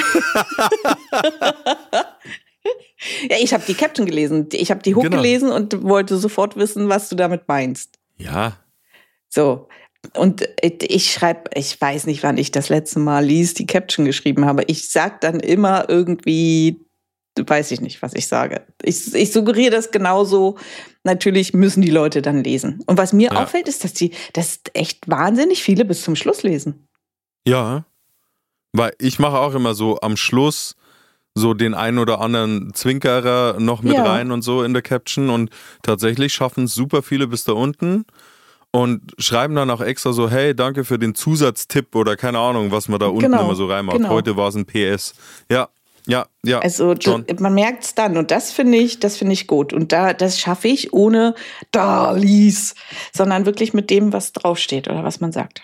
Ja, ich habe die Caption gelesen. Ich habe die Hook gelesen und wollte sofort wissen, was du damit meinst. Ja. So. Und ich weiß nicht, wann ich das letzte Mal die Caption geschrieben habe. Ich sag dann immer irgendwie weiß ich nicht, was ich sage. Ich suggeriere das genauso. Natürlich müssen die Leute dann lesen. Und was mir auffällt, ist, dass echt wahnsinnig viele bis zum Schluss lesen. Ja, weil ich mache auch immer so am Schluss so den einen oder anderen Zwinkerer noch mit rein und so in der Caption und tatsächlich schaffen es super viele bis da unten und schreiben dann auch extra so, hey, danke für den Zusatztipp oder keine Ahnung, was man da unten immer so reinmacht. Genau. Heute war es ein PS. Ja. Also man merkt es dann und das finde ich gut und das schaffe ich ohne da lies, sondern wirklich mit dem, was draufsteht oder was man sagt.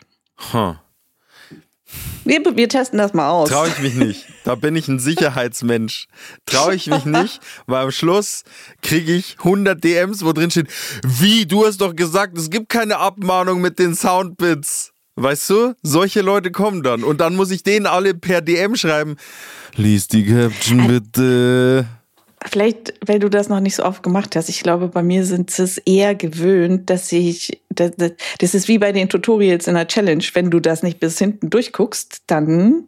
Wir testen das mal aus. Traue ich mich nicht. Da bin ich ein Sicherheitsmensch. Traue ich mich nicht, weil am Schluss kriege ich 100 DMs, wo drin steht, wie, du hast doch gesagt, es gibt keine Abmahnung mit den Soundbits. Weißt du, solche Leute kommen dann und dann muss ich denen alle per DM schreiben, lies die Caption bitte. Vielleicht, weil du das noch nicht so oft gemacht hast. Ich glaube, bei mir sind sie es eher gewöhnt, das ist wie bei den Tutorials in der Challenge. Wenn du das nicht bis hinten durchguckst, dann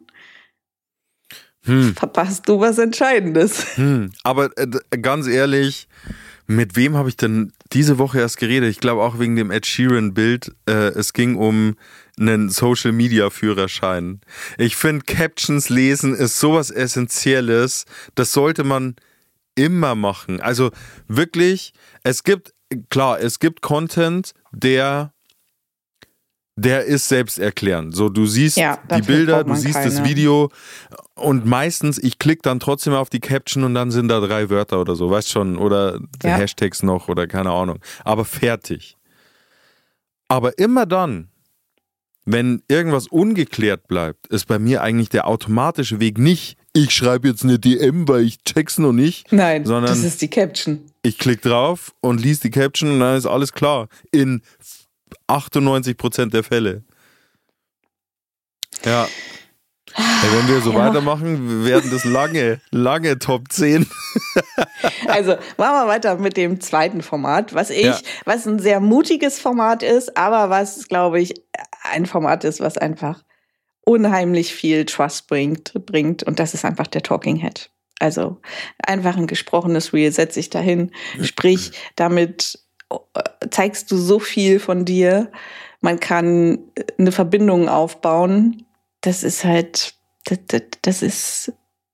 verpasst du was Entscheidendes. Aber ganz ehrlich, mit wem habe ich denn diese Woche erst geredet? Ich glaube auch wegen dem Ed Sheeran-Bild. Es ging um einen Social-Media-Führerschein. Ich finde, Captions lesen ist sowas Essentielles. Das sollte man immer machen. Also wirklich, es gibt Content, der ist selbsterklärend. So, du siehst die Bilder, du siehst das Video und meistens, ich klicke dann trotzdem auf die Caption und dann sind da 3 Wörter oder so, weißt schon, oder Hashtags noch oder keine Ahnung. Aber fertig. Aber immer dann, wenn irgendwas ungeklärt bleibt, ist bei mir eigentlich der automatische Weg nicht, ich schreibe jetzt eine DM, weil ich check's noch nicht. Nein, sondern das ist die Caption. Ich klicke drauf und lese die Caption und dann ist alles klar. In 98% der Fälle. Ja. Hey, wenn wir so weitermachen, werden das lange Top 10. Also machen wir weiter mit dem zweiten Format, was ein sehr mutiges Format ist, aber was, glaube ich, ein Format ist, was einfach unheimlich viel Trust bringt und das ist einfach der Talking Head. Also einfach ein gesprochenes Reel, setz dich dahin, sprich, damit zeigst du so viel von dir, man kann eine Verbindung aufbauen, das ist halt, das ist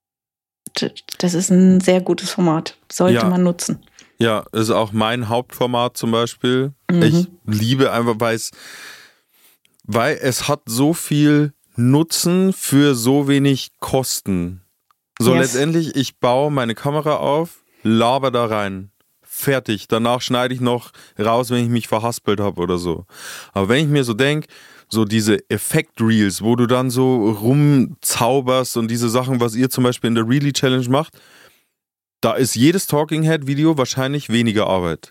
ein sehr gutes Format, sollte man nutzen. Ja, ist auch mein Hauptformat zum Beispiel. Ich liebe einfach, weil es hat so viel Nutzen für so wenig Kosten. So letztendlich, ich baue meine Kamera auf, laber da rein. Fertig. Danach schneide ich noch raus, wenn ich mich verhaspelt habe oder so. Aber wenn ich mir so denke, so diese Effekt-Reels, wo du dann so rumzauberst und diese Sachen, was ihr zum Beispiel in der Really Challenge macht, da ist jedes Talking Head-Video wahrscheinlich weniger Arbeit.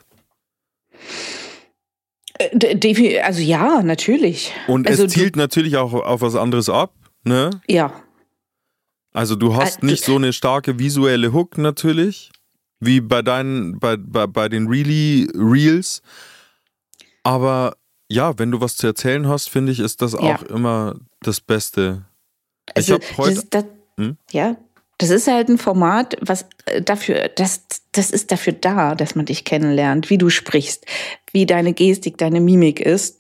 Also ja, natürlich. Und es zielt natürlich auch auf was anderes ab, ne? Ja. Also du hast nicht so eine starke visuelle Hook natürlich, wie bei den Really Reels. Aber ja, wenn du was zu erzählen hast, finde ich, ist das auch immer das Beste. Ich habe heute... Das ist halt ein Format, was das ist dafür da, dass man dich kennenlernt, wie du sprichst, wie deine Gestik, deine Mimik ist.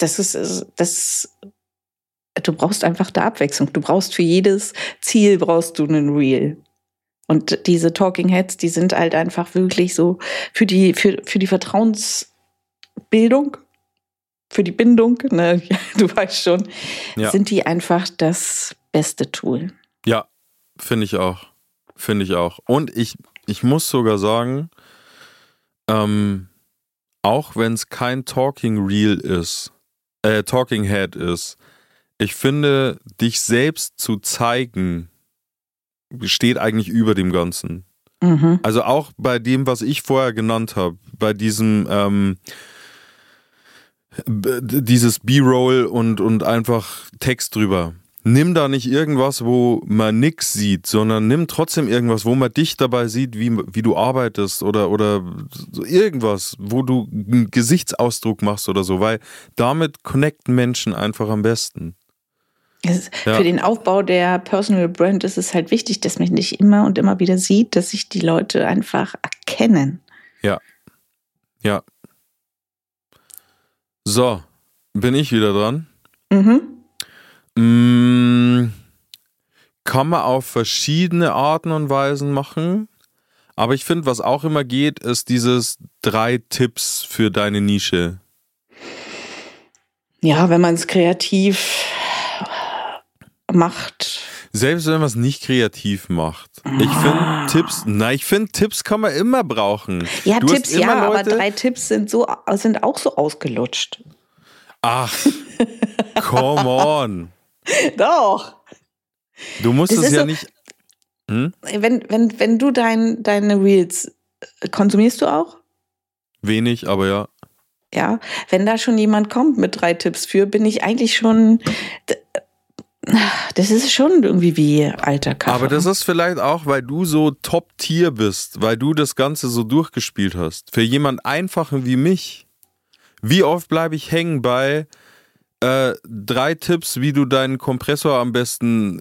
Du brauchst einfach da Abwechslung. Du brauchst für jedes Ziel brauchst du einen Reel. Und diese Talking Heads, die sind halt einfach wirklich so für die Vertrauensbildung, für die Bindung, ne? Du weißt schon, sind die einfach das beste Tool. Ja, finde ich auch. Und ich muss sogar sagen, auch wenn es kein Talking Head ist, ich finde, dich selbst zu zeigen, steht eigentlich über dem Ganzen. Mhm. Also auch bei dem, was ich vorher genannt habe, bei diesem dieses B-Roll und einfach Text drüber. Nimm da nicht irgendwas, wo man nix sieht, sondern nimm trotzdem irgendwas, wo man dich dabei sieht, wie du arbeitest oder irgendwas, wo du einen Gesichtsausdruck machst oder so, weil damit connecten Menschen einfach am besten. Für den Aufbau der Personal Brand ist es halt wichtig, dass man nicht immer und immer wieder sieht, dass sich die Leute einfach erkennen. Ja. Ja. So, bin ich wieder dran? Kann man auf verschiedene Arten und Weisen machen. Aber ich finde, was auch immer geht, ist dieses 3 Tipps für deine Nische. Ja, wenn man es kreativ macht. Selbst wenn man es nicht kreativ macht. Ich finde Tipps kann man immer brauchen. Ja, Tipps ja, aber 3 Tipps sind auch so ausgelutscht. Ach, come on. Doch. Du musst es ja so, nicht... Wenn du deine Reels, konsumierst du auch? Wenig, aber ja. Ja, wenn da schon jemand kommt mit 3 Tipps für, bin ich eigentlich schon... Das ist schon irgendwie wie alter Kaffee. Aber das ist vielleicht auch, weil du so Top-Tier bist, weil du das Ganze so durchgespielt hast. Für jemand Einfachen wie mich, wie oft bleibe ich hängen bei 3 Tipps, wie du deinen Kompressor am besten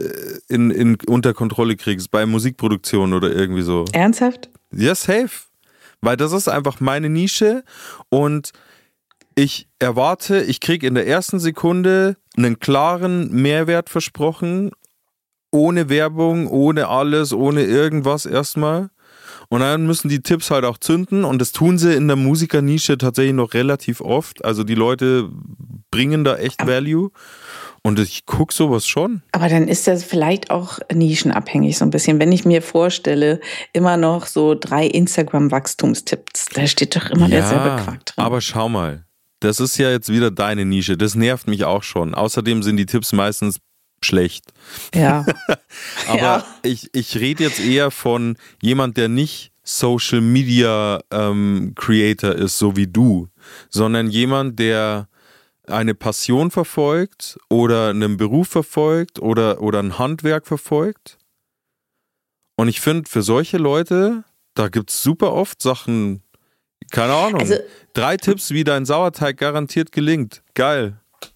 unter Kontrolle kriegst, bei Musikproduktion oder irgendwie so. Ernsthaft? Ja, safe. Weil das ist einfach meine Nische und ich erwarte, ich kriege in der ersten Sekunde einen klaren Mehrwert versprochen, ohne Werbung, ohne alles, ohne irgendwas erstmal. Und dann müssen die Tipps halt auch zünden und das tun sie in der Musikernische tatsächlich noch relativ oft. Also die Leute bringen da echt Value und ich gucke sowas schon. Aber dann ist das vielleicht auch nischenabhängig so ein bisschen. Wenn ich mir vorstelle, immer noch so 3 Instagram-Wachstumstipps, da steht doch immer derselbe Quark drin. Aber schau mal. Das ist ja jetzt wieder deine Nische. Das nervt mich auch schon. Außerdem sind die Tipps meistens schlecht. Ja. Aber ich rede jetzt eher von jemand, der nicht Social Media Creator ist, so wie du, sondern jemand, der eine Passion verfolgt oder einen Beruf verfolgt oder ein Handwerk verfolgt. Und ich finde, für solche Leute, da gibt es super oft Sachen, keine Ahnung. Also, 3 Tipps, wie dein Sauerteig garantiert gelingt. Geil.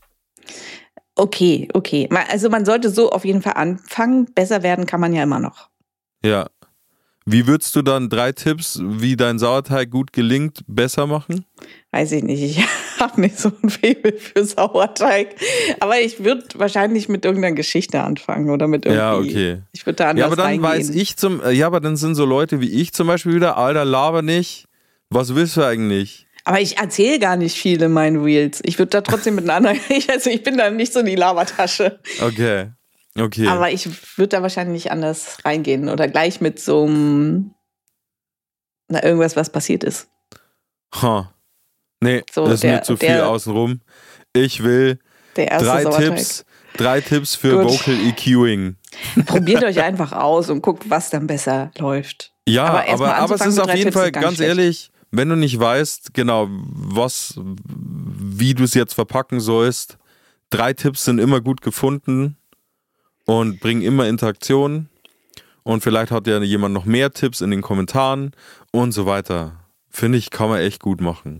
Okay. Also man sollte so auf jeden Fall anfangen. Besser werden kann man ja immer noch. Ja. Wie würdest du dann 3 Tipps, wie dein Sauerteig gut gelingt, besser machen? Weiß ich nicht. Ich habe nicht so ein Faible für Sauerteig. Aber ich würde wahrscheinlich mit irgendeiner Geschichte anfangen oder mit irgendwie. Ja, okay. Ich würde da anders reingehen. Ja, aber dann aber dann sind so Leute wie ich zum Beispiel wieder, Alter, laber nicht. Was willst du eigentlich? Aber ich erzähle gar nicht viel in meinen Reels. Ich würde da trotzdem mit einer anderen, ich bin da nicht so die Labertasche. Okay. Aber ich würde da wahrscheinlich anders reingehen oder gleich mit so einem, irgendwas, was passiert ist. Nee, so, das ist mir zu viel außenrum. Ich will 3 Tipps für Gut. Vocal EQing. Probiert euch einfach aus und guckt, was dann besser läuft. Ja, aber es ist auf jeden Fall, ganz ehrlich, wenn du nicht weißt, genau, wie du es jetzt verpacken sollst, 3 Tipps sind immer gut gefunden und bringen immer Interaktion. Und vielleicht hat ja jemand noch mehr Tipps in den Kommentaren und so weiter. Finde ich, kann man echt gut machen.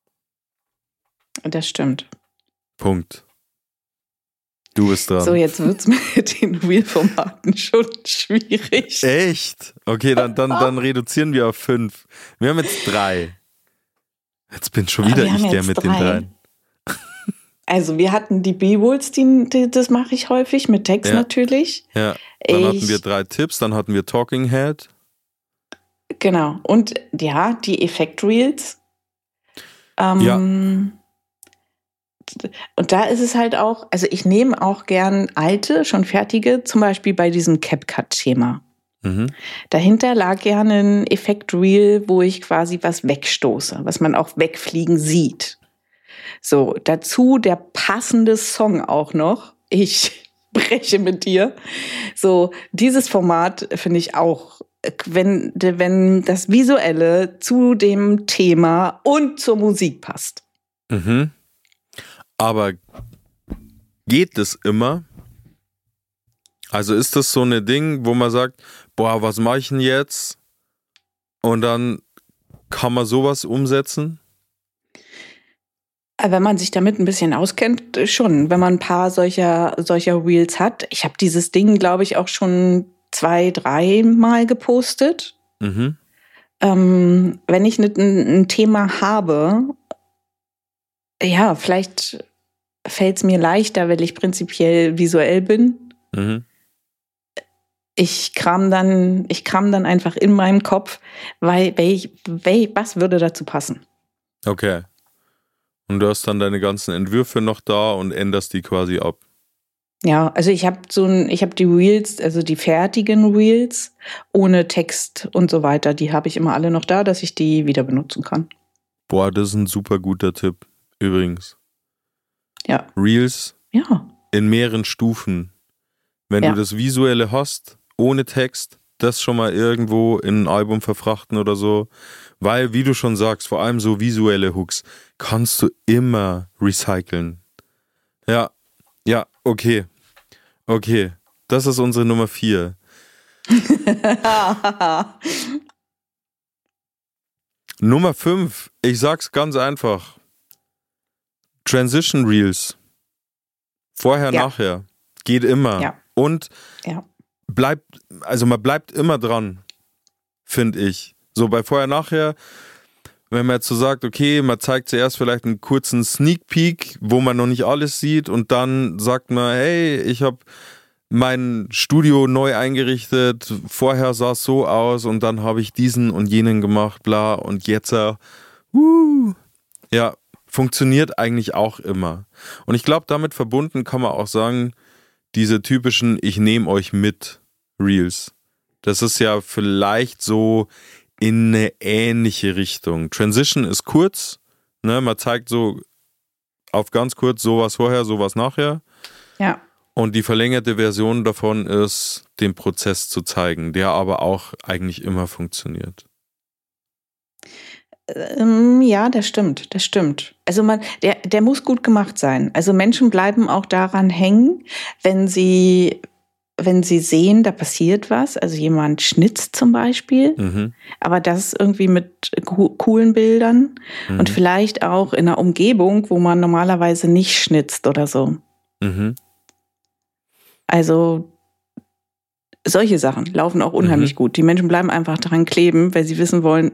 Das stimmt. Punkt. Du bist dran. So, jetzt wird es mit den Reel-Formaten schon schwierig. Echt? Okay, dann reduzieren wir auf 5. Wir haben jetzt 3. Jetzt bin schon wieder ich der mit 3. Den 3. Also wir hatten die B-Rolls, das mache ich häufig, mit Text natürlich. Ja, dann hatten wir 3 Tipps, dann hatten wir Talking Head. Genau, und ja, die Effekt-Reels. Und da ist es halt auch, also ich nehme auch gern alte, schon fertige, zum Beispiel bei diesem CapCut-Thema. Dahinter lag gerne ein Effekt-Reel, wo ich quasi was wegstoße, was man auch wegfliegen sieht. So, dazu der passende Song auch noch. Ich breche mit dir. So, dieses Format finde ich auch, wenn das Visuelle zu dem Thema und zur Musik passt. Aber geht das immer? Also ist das so ein Ding, wo man sagt, boah, was mache ich denn jetzt? Und dann kann man sowas umsetzen? Wenn man sich damit ein bisschen auskennt, schon. Wenn man ein paar solcher Reels hat. Ich habe dieses Ding, glaube ich, auch schon 2-3 Mal gepostet. Mhm. Wenn ich ein Thema habe, ja, vielleicht fällt es mir leichter, weil ich prinzipiell visuell bin. Mhm. Ich kram dann einfach in meinem Kopf, was würde dazu passen. Okay. Und du hast dann deine ganzen Entwürfe noch da und änderst die quasi ab. Ja, also ich habe die Reels, also die fertigen Reels ohne Text und so weiter, die habe ich immer alle noch da, dass ich die wieder benutzen kann. Boah, das ist ein super guter Tipp, übrigens. Ja. Reels Ja. in mehreren Stufen. Wenn du das Visuelle hast, ohne Text, das schon mal irgendwo in ein Album verfrachten oder so. Weil, wie du schon sagst, vor allem so visuelle Hooks kannst du immer recyceln. Ja, okay. Okay, das ist unsere Nummer 4. Nummer 5, ich sag's ganz einfach. Transition Reels. Vorher, nachher. Geht immer. Ja. Und man bleibt immer dran, finde ich. So bei Vorher, nachher, wenn man jetzt so sagt, okay, man zeigt zuerst vielleicht einen kurzen Sneak Peek, wo man noch nicht alles sieht und dann sagt man, hey, ich habe mein Studio neu eingerichtet, vorher sah es so aus und dann habe ich diesen und jenen gemacht, bla, und jetzt, funktioniert eigentlich auch immer. Und ich glaube, damit verbunden kann man auch sagen, diese typischen Ich nehme euch mit Reels. Das ist ja vielleicht so in eine ähnliche Richtung. Transition ist kurz, ne? Man zeigt so auf ganz kurz sowas vorher, sowas nachher. Ja. Und die verlängerte Version davon ist, den Prozess zu zeigen, der aber auch eigentlich immer funktioniert. Ja, das stimmt. Also der muss gut gemacht sein. Also Menschen bleiben auch daran hängen, wenn sie sehen, da passiert was. Also jemand schnitzt zum Beispiel, aber das irgendwie mit coolen Bildern und vielleicht auch in einer Umgebung, wo man normalerweise nicht schnitzt oder so. Also solche Sachen laufen auch unheimlich gut. Die Menschen bleiben einfach daran kleben, weil sie wissen wollen,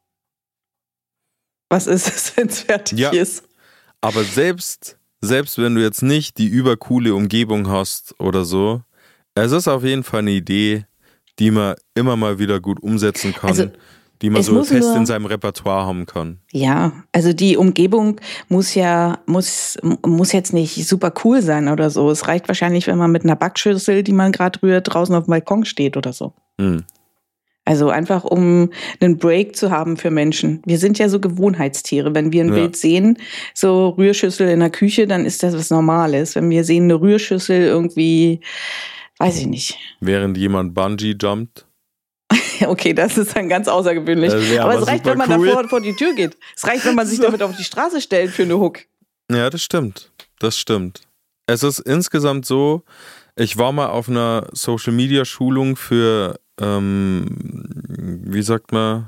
was ist es, wenn es fertig ist. Aber selbst wenn du jetzt nicht die übercoole Umgebung hast oder so, es ist auf jeden Fall eine Idee, die man immer mal wieder gut umsetzen kann, also, die man so fest in seinem Repertoire haben kann. Ja, also die Umgebung muss jetzt nicht super cool sein oder so. Es reicht wahrscheinlich, wenn man mit einer Backschüssel, die man gerade rührt, draußen auf dem Balkon steht oder so. Also einfach, um einen Break zu haben für Menschen. Wir sind ja so Gewohnheitstiere. Wenn wir ein Bild sehen, so Rührschüssel in der Küche, dann ist das was Normales. Wenn wir sehen eine Rührschüssel irgendwie, weiß ich nicht. Während jemand Bungee jumpt? Okay, das ist dann ganz außergewöhnlich. Aber es reicht, wenn man davor vor die Tür geht. Es reicht, wenn man sich damit auf die Straße stellt für eine Hook. Ja, das stimmt. Es ist insgesamt so, ich war mal auf einer Social-Media-Schulung für, wie sagt man,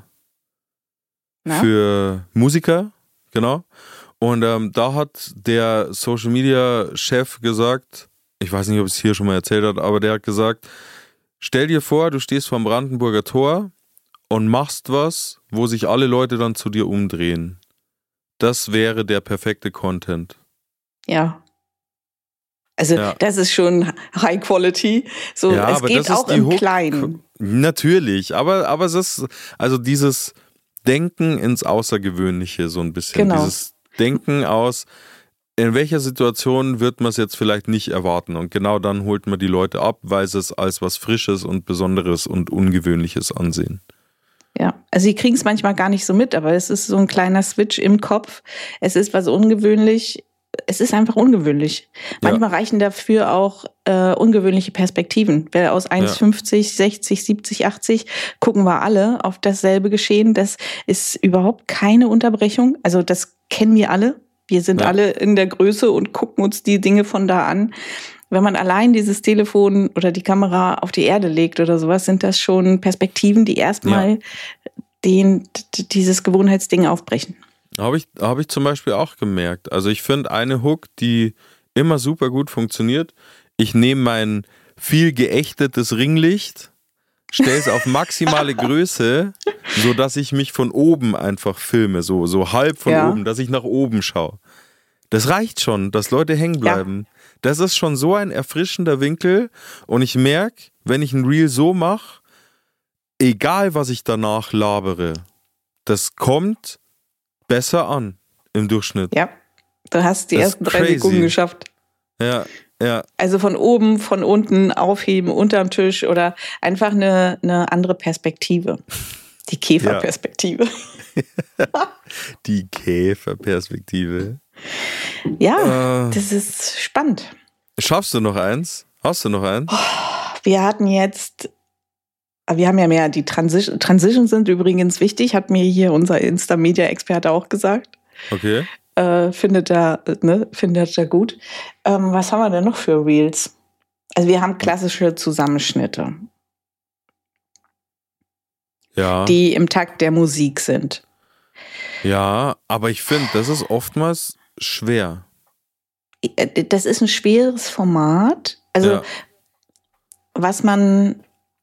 für Musiker, genau. Und da hat der Social-Media-Chef gesagt, ich weiß nicht, ob ich es hier schon mal erzählt habe, aber der hat gesagt, stell dir vor, du stehst vorm Brandenburger Tor und machst was, wo sich alle Leute dann zu dir umdrehen. Das wäre der perfekte Content. Ja. Also das ist schon High Quality. So, es geht auch im Kleinen. Natürlich, aber es ist also dieses Denken ins Außergewöhnliche so ein bisschen. Genau. Dieses Denken aus, in welcher Situation wird man es jetzt vielleicht nicht erwarten. Und genau dann holt man die Leute ab, weil sie es als was Frisches und Besonderes und Ungewöhnliches ansehen. Ja, also sie kriegen es manchmal gar nicht so mit, aber es ist so ein kleiner Switch im Kopf. Es ist was ungewöhnlich. Es ist einfach ungewöhnlich. Manchmal reichen dafür auch ungewöhnliche Perspektiven. Weil aus 1,50, 60, 70, 80 gucken wir alle auf dasselbe Geschehen. Das ist überhaupt keine Unterbrechung. Also das kennen wir alle. Wir sind alle in der Größe und gucken uns die Dinge von da an. Wenn man allein dieses Telefon oder die Kamera auf die Erde legt oder sowas, sind das schon Perspektiven, die erstmal dieses Gewohnheitsding aufbrechen. Hab ich zum Beispiel auch gemerkt. Also ich finde eine Hook, die immer super gut funktioniert. Ich nehme mein viel geächtetes Ringlicht, stelle es auf maximale Größe, sodass ich mich von oben einfach filme, so halb von oben, dass ich nach oben schaue. Das reicht schon, dass Leute hängen bleiben. Ja. Das ist schon so ein erfrischender Winkel und ich merke, wenn ich ein Reel so mache, egal was ich danach labere, das kommt besser an im Durchschnitt. Ja, du hast die ersten 3 Sekunden geschafft. Ja, ja. Also von oben, von unten aufheben, unterm Tisch oder einfach eine andere Perspektive. Die Käferperspektive. Ja. Die Käferperspektive. Ja, das ist spannend. Schaffst du noch eins? Hast du noch eins? Wir haben ja mehr. Die Transitions sind übrigens wichtig, hat mir hier unser Insta-Media-Experte auch gesagt. Okay. Findet er gut. Was haben wir denn noch für Reels? Also wir haben klassische Zusammenschnitte. Ja. Die im Takt der Musik sind. Ja, aber ich finde, das ist oftmals schwer. Das ist ein schweres Format. Also was man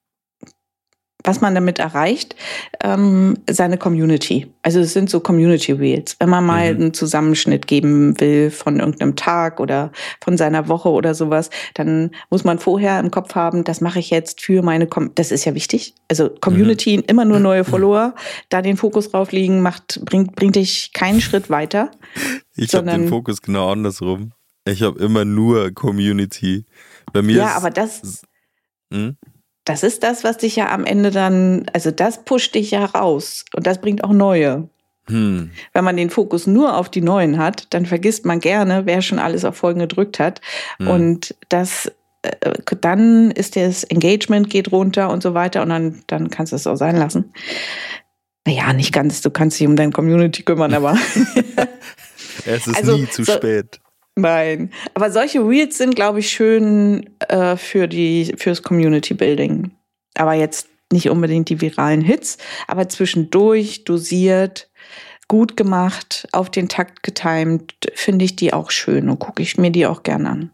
damit erreicht, seine Community. Also es sind so Community Reels. Wenn man mal einen Zusammenschnitt geben will von irgendeinem Tag oder von seiner Woche oder sowas, dann muss man vorher im Kopf haben, das mache ich jetzt für meine das ist ja wichtig. Also Community, immer nur neue Follower, da den Fokus drauf liegen, bringt dich keinen Schritt weiter. Ich habe den Fokus genau andersrum. Ich habe immer nur Community. Bei mir aber das ist das, was dich ja am Ende dann, also das pusht dich ja raus und das bringt auch neue. Wenn man den Fokus nur auf die Neuen hat, dann vergisst man gerne, wer schon alles auf Folgen gedrückt hat. Und dann ist das Engagement geht runter und so weiter und dann kannst du es auch sein lassen. Naja, nicht ganz, du kannst dich um deine Community kümmern, aber es ist nie zu spät. Nein, aber solche Reels sind, glaube ich, schön fürs Community Building. Aber jetzt nicht unbedingt die viralen Hits, aber zwischendurch dosiert, gut gemacht, auf den Takt getimt, finde ich die auch schön und gucke ich mir die auch gern an.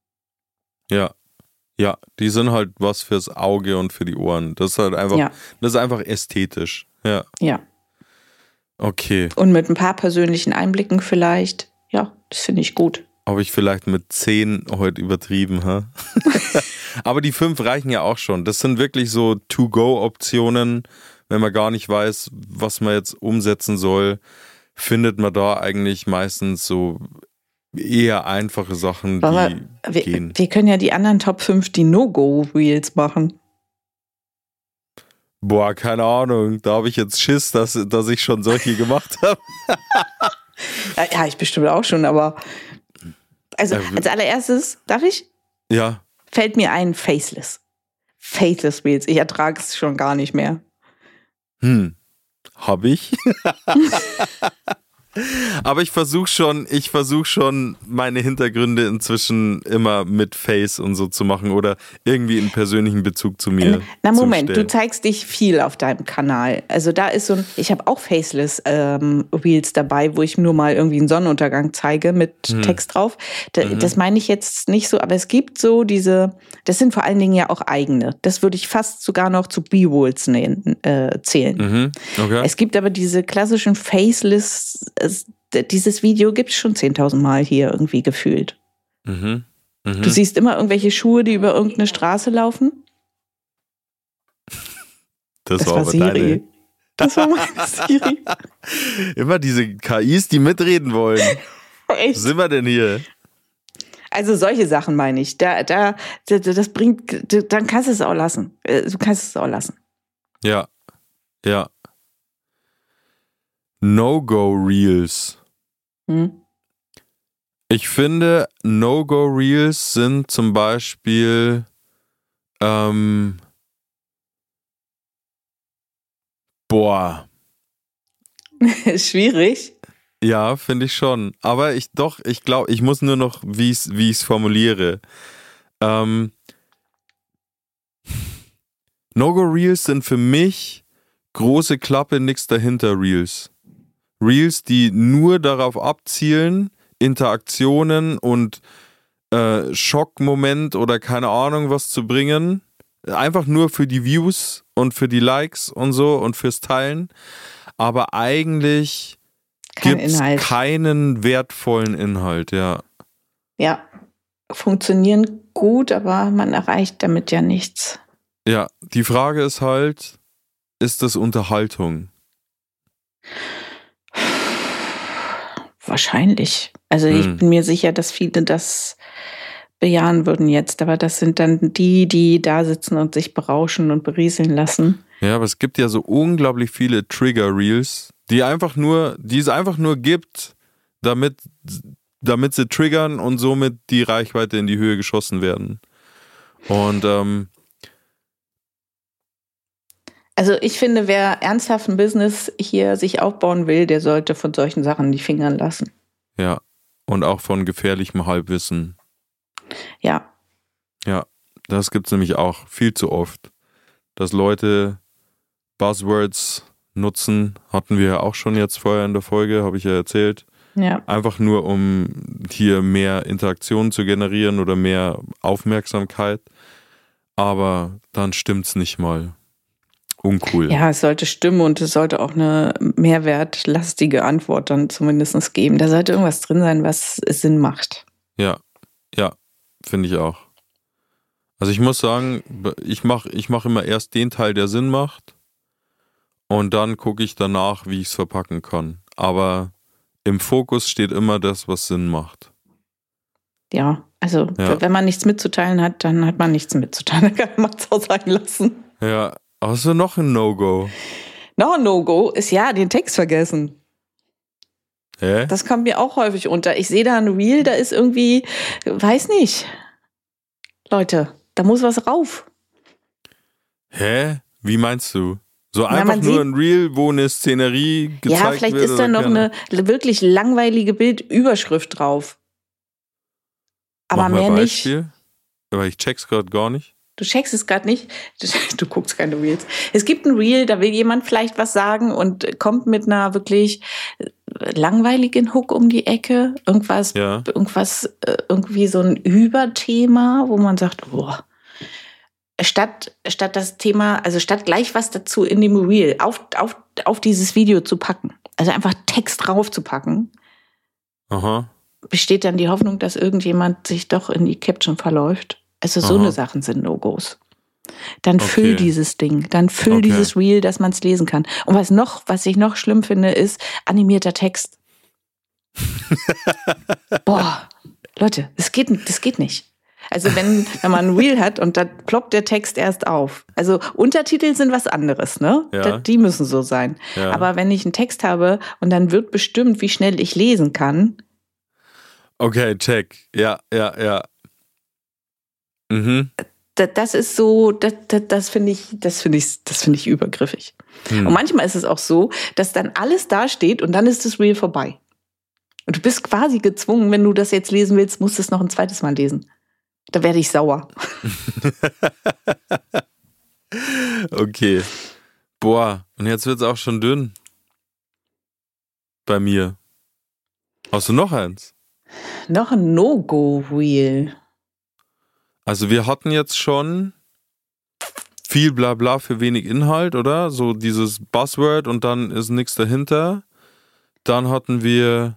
Ja, die sind halt was fürs Auge und für die Ohren. Das ist halt einfach, das ist einfach ästhetisch. Ja. Okay. Und mit ein paar persönlichen Einblicken vielleicht. Ja, das finde ich gut. Habe ich vielleicht mit 10 heute übertrieben, ha? Aber die 5 reichen ja auch schon. Das sind wirklich so To-Go-Optionen. Wenn man gar nicht weiß, was man jetzt umsetzen soll, findet man da eigentlich meistens so eher einfache Sachen, die gehen. Wir können ja die anderen Top 5 die No-Go-Reels machen. Boah, keine Ahnung. Da habe ich jetzt Schiss, dass ich schon solche gemacht habe. Ja, ich bestimmt auch schon, aber also als allererstes, darf ich? Ja. Fällt mir ein Faceless. Faceless Reels. Ich ertrage es schon gar nicht mehr. Hab ich? Aber ich versuche schon, meine Hintergründe inzwischen immer mit Face und so zu machen oder irgendwie einen persönlichen Bezug zu mir. Na Moment, du zeigst dich viel auf deinem Kanal. Also da ist ich habe auch Faceless Reels dabei, wo ich nur mal irgendwie einen Sonnenuntergang zeige mit Text drauf. Das meine ich jetzt nicht so, aber es gibt so das sind vor allen Dingen ja auch eigene. Das würde ich fast sogar noch zu B-Rolls zählen. Okay. Es gibt aber diese klassischen Faceless, dieses Video gibt es schon 10.000 Mal hier irgendwie gefühlt. Du siehst immer irgendwelche Schuhe, die über irgendeine Straße laufen. Das war aber Siri. Das war meine Siri. Immer diese KIs, die mitreden wollen. Echt? Wo sind wir denn hier? Also solche Sachen meine ich. Das bringt, dann kannst du es auch lassen. Du kannst es auch lassen. Ja. No-Go-Reels. Ich finde, No-Go-Reels sind zum Beispiel Schwierig. Ja, finde ich schon. Aber ich glaube, ich muss nur noch, wie ich es formuliere. No-Go-Reels sind für mich große Klappe, nix dahinter Reels. Reels, die nur darauf abzielen, Interaktionen und Schockmoment oder keine Ahnung was zu bringen. Einfach nur für die Views und für die Likes und so und fürs Teilen. Aber eigentlich gibt es keinen wertvollen Inhalt, ja. Ja, funktionieren gut, aber man erreicht damit ja nichts. Ja, die Frage ist halt, ist das Unterhaltung? Wahrscheinlich. Also ich bin mir sicher, dass viele das bejahen würden jetzt, aber das sind dann die da sitzen und sich berauschen und berieseln lassen. Ja, aber es gibt ja so unglaublich viele Trigger-Reels, die es einfach nur gibt, damit sie triggern und somit die Reichweite in die Höhe geschossen werden. Und also ich finde, wer ernsthaft ein Business hier sich aufbauen will, der sollte von solchen Sachen die Finger lassen. Ja, und auch von gefährlichem Halbwissen. Ja. Ja, das gibt es nämlich auch viel zu oft, dass Leute Buzzwords nutzen, hatten wir ja auch schon jetzt vorher in der Folge, habe ich ja erzählt. Ja. Einfach nur, um hier mehr Interaktion zu generieren oder mehr Aufmerksamkeit. Aber dann stimmt's nicht mal. Uncool. Ja, es sollte stimmen und es sollte auch eine mehrwertlastige Antwort dann zumindest geben. Da sollte irgendwas drin sein, was Sinn macht. Ja, finde ich auch. Also ich muss sagen, ich mach immer erst den Teil, der Sinn macht und dann gucke ich danach, wie ich es verpacken kann. Aber im Fokus steht immer das, was Sinn macht. Ja, also wenn man nichts mitzuteilen hat, dann hat man nichts mitzuteilen. Dann kann man es auch sein lassen. Ja, also noch ein No-Go. Noch ein No-Go ist den Text vergessen. Hä? Das kommt mir auch häufig unter. Ich sehe da ein Reel, da ist irgendwie, weiß nicht. Leute, da muss was rauf. Hä? Wie meinst du? So einfach nur ein Reel, wo eine Szenerie gezeigt wird? Ja, vielleicht ist da noch eine wirklich langweilige Bildüberschrift drauf. Aber mehr nicht. Aber ich check's gerade gar nicht. Du checkst es gerade nicht. Du guckst keine Reels. Es gibt ein Reel, da will jemand vielleicht was sagen und kommt mit einer wirklich langweiligen Hook um die Ecke. Irgendwas, irgendwie so ein Überthema, wo man sagt, boah. Statt das Thema, also statt gleich was dazu in dem Reel auf dieses Video zu packen, also einfach Text draufzupacken, besteht dann die Hoffnung, dass irgendjemand sich doch in die Caption verläuft. Also so eine Sachen sind No-Gos. Dann füll dieses Ding, dann füll dieses Reel, dass man es lesen kann. Und was ich noch schlimm finde, ist animierter Text. Boah, Leute, das geht nicht. Also wenn man ein Reel hat und da ploppt der Text erst auf. Also Untertitel sind was anderes, ne? Ja. Die müssen so sein. Ja. Aber wenn ich einen Text habe und dann wird bestimmt, wie schnell ich lesen kann. Okay, check. Ja. Mhm. Das ist so, das finde ich übergriffig. Und manchmal ist es auch so, dass dann alles dasteht und dann ist das Reel vorbei. Und du bist quasi gezwungen, wenn du das jetzt lesen willst, musst du es noch ein zweites Mal lesen. Da werde ich sauer. Okay. Boah, und jetzt wird es auch schon dünn. Bei mir. Hast du noch eins? Noch ein No-Go-Reel. Also wir hatten jetzt schon viel Blabla für wenig Inhalt, oder? So dieses Buzzword und dann ist nichts dahinter. Dann hatten wir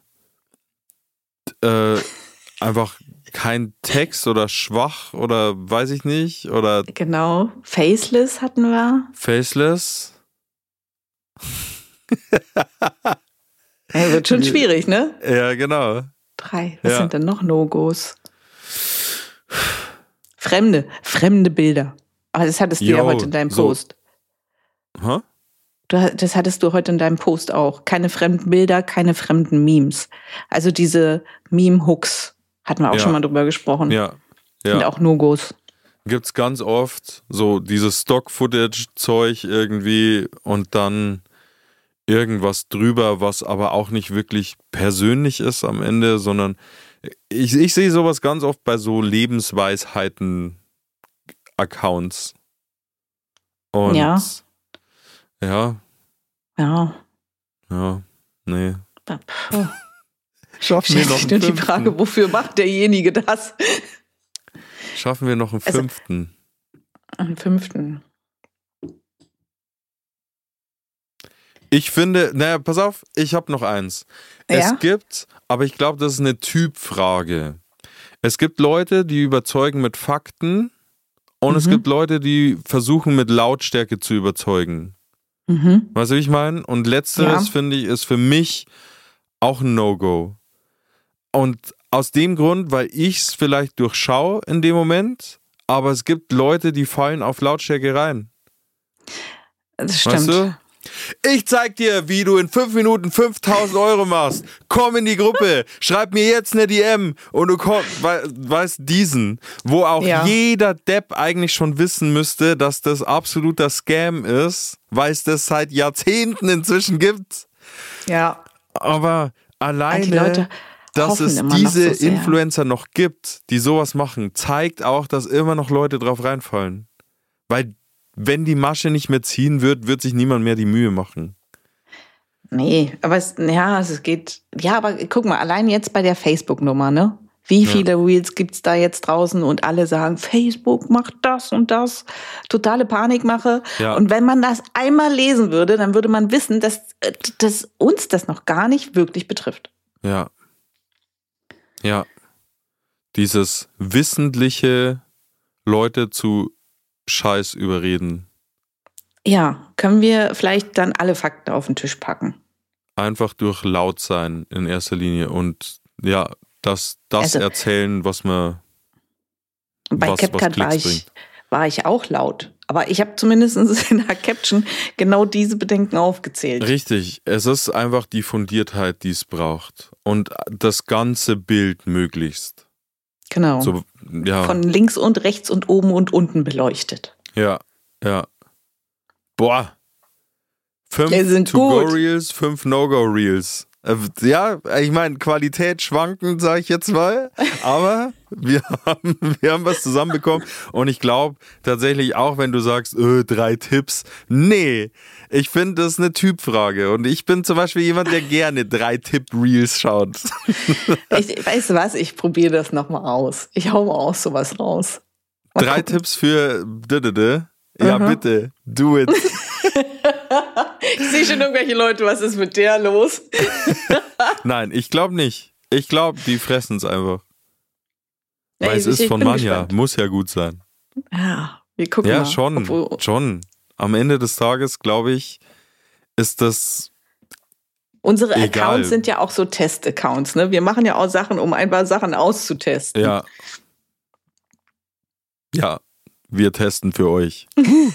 einfach kein Text oder schwach oder weiß ich nicht. Oder genau, Faceless hatten wir. Faceless. Ja, wird schon schwierig, ne? Ja, genau. 3. Was sind denn noch No-Gos? Fremde Bilder. Aber das hattest du ja heute in deinem Post. Hä? Das hattest du heute in deinem Post auch. Keine fremden Bilder, keine fremden Memes. Also diese Meme-Hooks hatten wir auch schon mal drüber gesprochen. Ja. Sind auch No-Gos. Gibt's ganz oft so dieses Stock-Footage-Zeug irgendwie und dann irgendwas drüber, was aber auch nicht wirklich persönlich ist am Ende, sondern ich sehe sowas ganz oft bei so Lebensweisheiten-Accounts. Und ja, Nee. Oh. Schaffen wir noch einen nur die fünften? Frage, wofür macht derjenige das? Schaffen wir noch einen fünften? Einen fünften. Ich finde, naja, pass auf, ich habe noch eins. Ja? Es gibt, aber ich glaube, das ist eine Typfrage. Es gibt Leute, die überzeugen mit Fakten und es gibt Leute, die versuchen mit Lautstärke zu überzeugen. Weißt du, wie ich meine? Und letzteres, finde ich, ist für mich auch ein No-Go. Und aus dem Grund, weil ich es vielleicht durchschaue in dem Moment, aber es gibt Leute, die fallen auf Lautstärke rein. Das stimmt. Weißt du? Ich zeig dir, wie du in 5 Minuten 5.000 Euro machst. Komm in die Gruppe, schreib mir jetzt eine DM und du kommst, weißt diesen, wo auch jeder Depp eigentlich schon wissen müsste, dass das absoluter Scam ist, weil es das seit Jahrzehnten inzwischen gibt. Ja. Aber alleine, die Leute dass es immer diese noch so sehr. Influencer noch gibt, die sowas machen, zeigt auch, dass immer noch Leute drauf reinfallen. Weil wenn die Masche nicht mehr ziehen wird sich niemand mehr die Mühe machen. Nee, aber es geht. Ja, aber guck mal, allein jetzt bei der Facebook-Nummer, ne? Wie viele Reels gibt's da jetzt draußen und alle sagen, Facebook macht das und das. Totale Panikmache. Ja. Und wenn man das einmal lesen würde, dann würde man wissen, dass uns das noch gar nicht wirklich betrifft. Ja. Ja. Dieses wissentliche Leute zu Scheiß überreden. Ja, können wir vielleicht dann alle Fakten auf den Tisch packen? Einfach durch laut sein in erster Linie und ja, das Also, erzählen, was man Bei was CapCut Klicks war ich auch laut. Aber ich habe zumindest in der Caption genau diese Bedenken aufgezählt. Richtig, es ist einfach die Fundiertheit, die es braucht. Und das ganze Bild möglichst. Genau. So, ja. Von links und rechts und oben und unten beleuchtet. Ja. Boah. 5 Die sind To-Go-Reels, 5 No-Go-Reels. Ja, ich meine, Qualität schwankend, sage ich jetzt mal, aber wir haben was zusammenbekommen und ich glaube tatsächlich auch, wenn du sagst, 3 Tipps, nee, ich finde, das ist eine Typfrage und ich bin zum Beispiel jemand, der gerne 3 Tipp-Reels schaut. Weißt du was, ich probiere das nochmal aus. Ich hau mal auch sowas raus. 3 Tipps für ja, bitte, do it. Ich sehe schon irgendwelche Leute, was ist mit der los? Nein, ich glaube nicht. Ich glaube, die fressen es einfach. Ja, weil es ist von Manja, gespannt. muss ja gut sein. Ja, wir gucken mal. Ja, schon. Am Ende des Tages, glaube ich, ist das unsere egal. Accounts sind ja auch so Test-Accounts, ne? Wir machen ja auch Sachen, um ein paar Sachen auszutesten. Ja. Ja, wir testen für euch.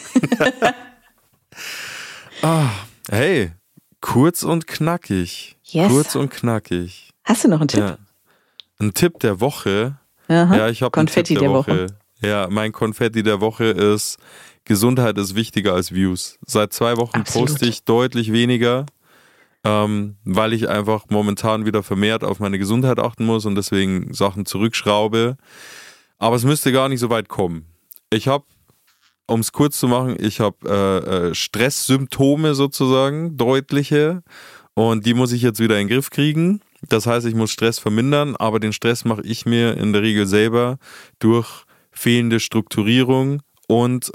Hey, kurz und knackig. Yes. Kurz und knackig. Hast du noch einen Tipp? Ja. Ein Tipp der Woche. Aha. Ja, ich habe einen Tipp Konfetti der der Woche. Ja, mein Konfetti der Woche ist, Gesundheit ist wichtiger als Views. Seit 2 Wochen Absolut. poste ich deutlich weniger, weil ich einfach momentan wieder vermehrt auf meine Gesundheit achten muss und deswegen Sachen zurückschraube. Aber es müsste gar nicht so weit kommen. Ich habe, um es kurz zu machen, ich habe Stresssymptome sozusagen, deutliche. Und die muss ich jetzt wieder in den Griff kriegen. Das heißt, ich muss Stress vermindern, aber den Stress mache ich mir in der Regel selber durch fehlende Strukturierung und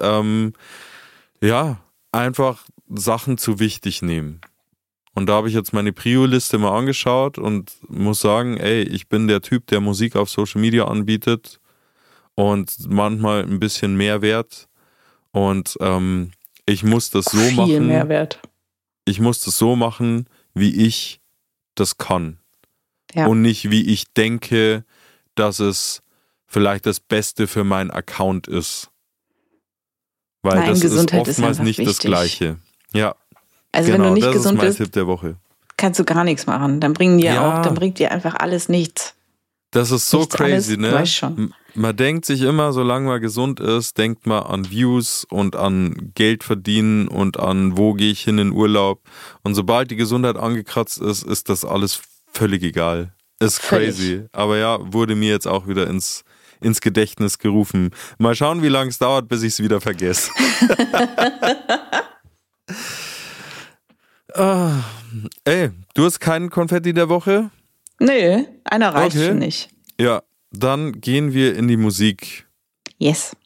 einfach Sachen zu wichtig nehmen. Und da habe ich jetzt meine Prio-Liste mal angeschaut und muss sagen, ey, ich bin der Typ, der Musik auf Social Media anbietet und manchmal ein bisschen Mehrwert. Und ich muss das so machen. Viel Mehrwert. Ich muss das so machen, wie ich das kann. Ja. Und nicht, wie ich denke, dass es vielleicht das Beste für meinen Account ist. Weil Nein, das Gesundheit ist ist oftmals einfach nicht das wichtig. Gleiche. Ja, Also genau, wenn du nicht das gesund ist mein bist, Tipp der Woche. kannst du gar nichts machen. Dann bringt dir einfach alles nichts. Das ist so Nichts, crazy, alles, ne? du weißt schon. Man denkt sich immer, solange man gesund ist, denkt man an Views und an Geld verdienen und an, wo gehe ich hin in Urlaub. Und sobald die Gesundheit angekratzt ist, ist das alles völlig egal. Ist crazy. Aber ja, wurde mir jetzt auch wieder ins Gedächtnis gerufen. Mal schauen, wie lange es dauert, bis ich es wieder vergesse. ey, du hast keinen Konfetti der Woche? Nee, einer reicht schon nicht. Ja, dann gehen wir in die Musik. Yes.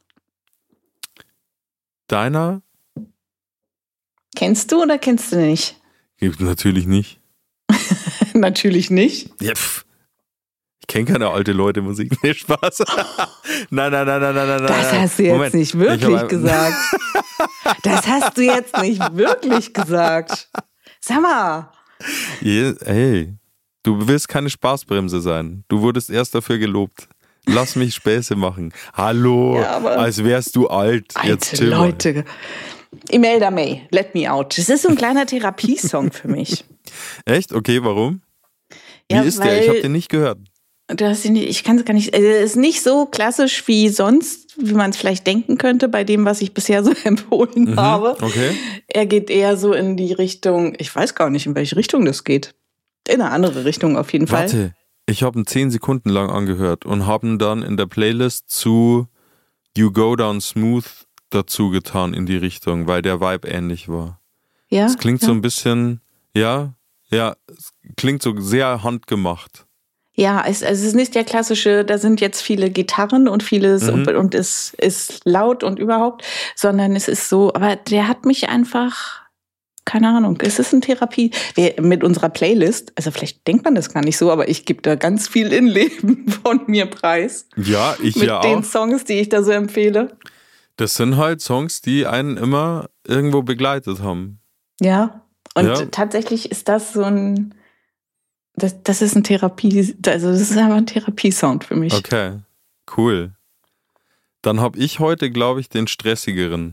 Deiner? Kennst du oder kennst du nicht? Natürlich nicht. Natürlich nicht. Ja, ich kenne keine alte Leute Musik. Nee, Spaß. Nein. Das hast du jetzt nicht wirklich gesagt. Das hast du jetzt nicht wirklich gesagt. Sag mal. Hey, du willst keine Spaßbremse sein. Du wurdest erst dafür gelobt. Lass mich Späße machen. Hallo, ja, als wärst du alt. Jetzt alte Leute. Imelda May, Let Me Out. Das ist so ein kleiner Therapiesong für mich. Echt? Okay, warum? Wie ja, ist der? Ich habe den nicht gehört. Ich kann es gar nicht. Es ist nicht so klassisch wie sonst, wie man es vielleicht denken könnte, bei dem, was ich bisher so empfohlen habe. Okay. Er geht eher so in die Richtung, ich weiß gar nicht, in welche Richtung das geht. In eine andere Richtung auf jeden Fall. Warte, ich habe ihn 10 Sekunden lang angehört und habe ihn dann in der Playlist zu You Go Down Smooth dazu getan in die Richtung, weil der Vibe ähnlich war. Ja. Es klingt so ein bisschen, ja, es klingt so sehr handgemacht. Ja, es ist nicht der klassische, da sind jetzt viele Gitarren und vieles und es ist laut und überhaupt, sondern es ist so, aber der hat mich einfach, keine Ahnung, es ist eine Therapie. Mit unserer Playlist, also vielleicht denkt man das gar nicht so, aber ich gebe da ganz viel Innenleben von mir preis. Ja, ich mit ja auch. Mit den Songs, die ich da so empfehle. Das sind halt Songs, die einen immer irgendwo begleitet haben. Ja, und tatsächlich ist das so ein, das ist ein Therapie, also das ist einfach ein Therapiesound für mich. Okay, cool. Dann habe ich heute, glaube ich, den stressigeren.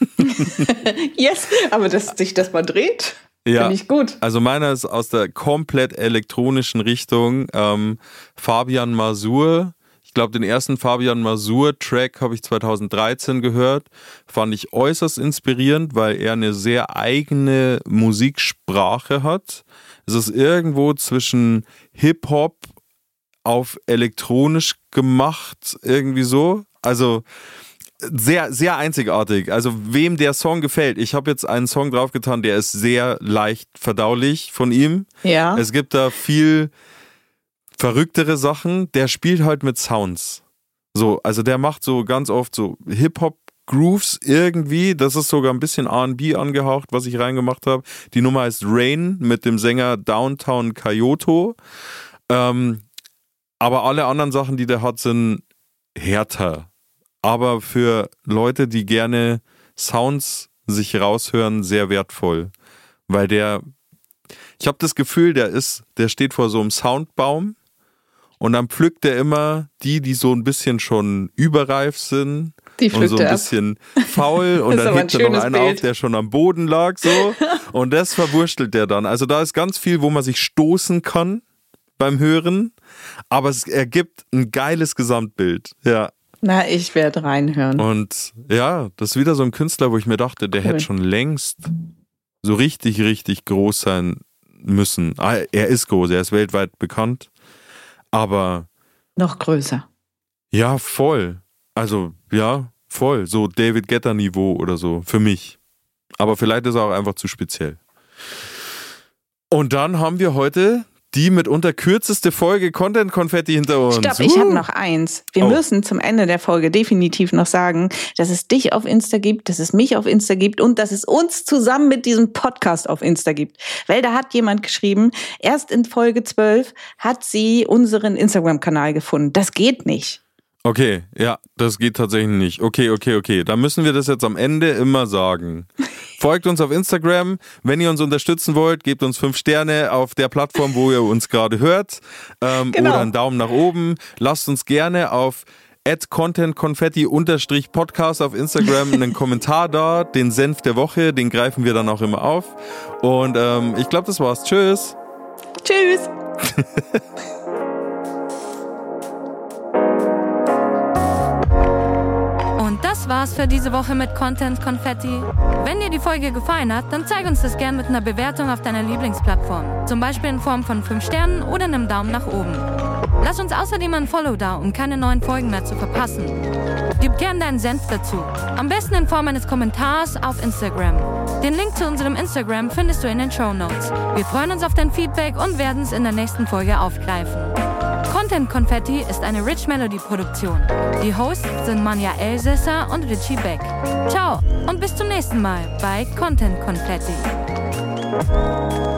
Yes, aber dass sich das mal dreht, finde ich gut. Also meiner ist aus der komplett elektronischen Richtung. Fabian Masur. Ich glaube, den ersten Fabian Masur-Track habe ich 2013 gehört. Fand ich äußerst inspirierend, weil er eine sehr eigene Musiksprache hat. Es ist irgendwo zwischen Hip-Hop auf elektronisch gemacht, irgendwie so. Also sehr, sehr einzigartig. Also wem der Song gefällt. Ich habe jetzt einen Song draufgetan, der ist sehr leicht verdaulich von ihm. Ja. Es gibt da viel verrücktere Sachen. Der spielt halt mit Sounds. So, also der macht so ganz oft so Hip-Hop-Grooves irgendwie. Das ist sogar ein bisschen R&B angehaucht, was ich reingemacht habe. Die Nummer heißt Rain mit dem Sänger Downtown Kyoto. Aber alle anderen Sachen, die der hat, sind härter. Aber für Leute, die gerne Sounds sich raushören, sehr wertvoll. Weil ich habe das Gefühl, der steht vor so einem Soundbaum und dann pflückt er immer die so ein bisschen schon überreif sind und so ein bisschen faul und dann hebt er noch einen auf, der schon am Boden lag so und das verwurstelt der dann. Also da ist ganz viel, wo man sich stoßen kann beim Hören, aber es ergibt ein geiles Gesamtbild, ja. Na, ich werde reinhören. Und ja, das ist wieder so ein Künstler, wo ich mir dachte, der hätte schon längst so richtig, richtig groß sein müssen. Er ist groß, er ist weltweit bekannt, aber noch größer. Ja, voll. Also, ja, voll. So David Guetta-Niveau oder so, für mich. Aber vielleicht ist er auch einfach zu speziell. Und dann haben wir heute die mitunter kürzeste Folge Content-Konfetti hinter uns. Stopp, ich habe noch eins. Wir müssen zum Ende der Folge definitiv noch sagen, dass es dich auf Insta gibt, dass es mich auf Insta gibt und dass es uns zusammen mit diesem Podcast auf Insta gibt. Weil da hat jemand geschrieben, erst in Folge 12 hat sie unseren Instagram-Kanal gefunden. Das geht nicht. Okay, ja, das geht tatsächlich nicht. Okay. Dann müssen wir das jetzt am Ende immer sagen. Folgt uns auf Instagram. Wenn ihr uns unterstützen wollt, gebt uns 5 Sterne auf der Plattform, wo ihr uns gerade hört. Oder einen Daumen nach oben. Lasst uns gerne auf @contentconfetti_podcast auf Instagram einen Kommentar da. Den Senf der Woche, den greifen wir dann auch immer auf. Und ich glaube, das war's. Tschüss. Tschüss. Das war's für diese Woche mit Content Konfetti. Wenn dir die Folge gefallen hat, dann zeig uns das gern mit einer Bewertung auf deiner Lieblingsplattform. Zum Beispiel in Form von 5 Sternen oder einem Daumen nach oben. Lass uns außerdem ein Follow da, um keine neuen Folgen mehr zu verpassen. Gib gern deinen Senf dazu. Am besten in Form eines Kommentars auf Instagram. Den Link zu unserem Instagram findest du in den Shownotes. Wir freuen uns auf dein Feedback und werden es in der nächsten Folge aufgreifen. Content Confetti ist eine Rich Melody Produktion. Die Hosts sind Manja Elsässer und Richie Beck. Ciao und bis zum nächsten Mal bei Content Confetti.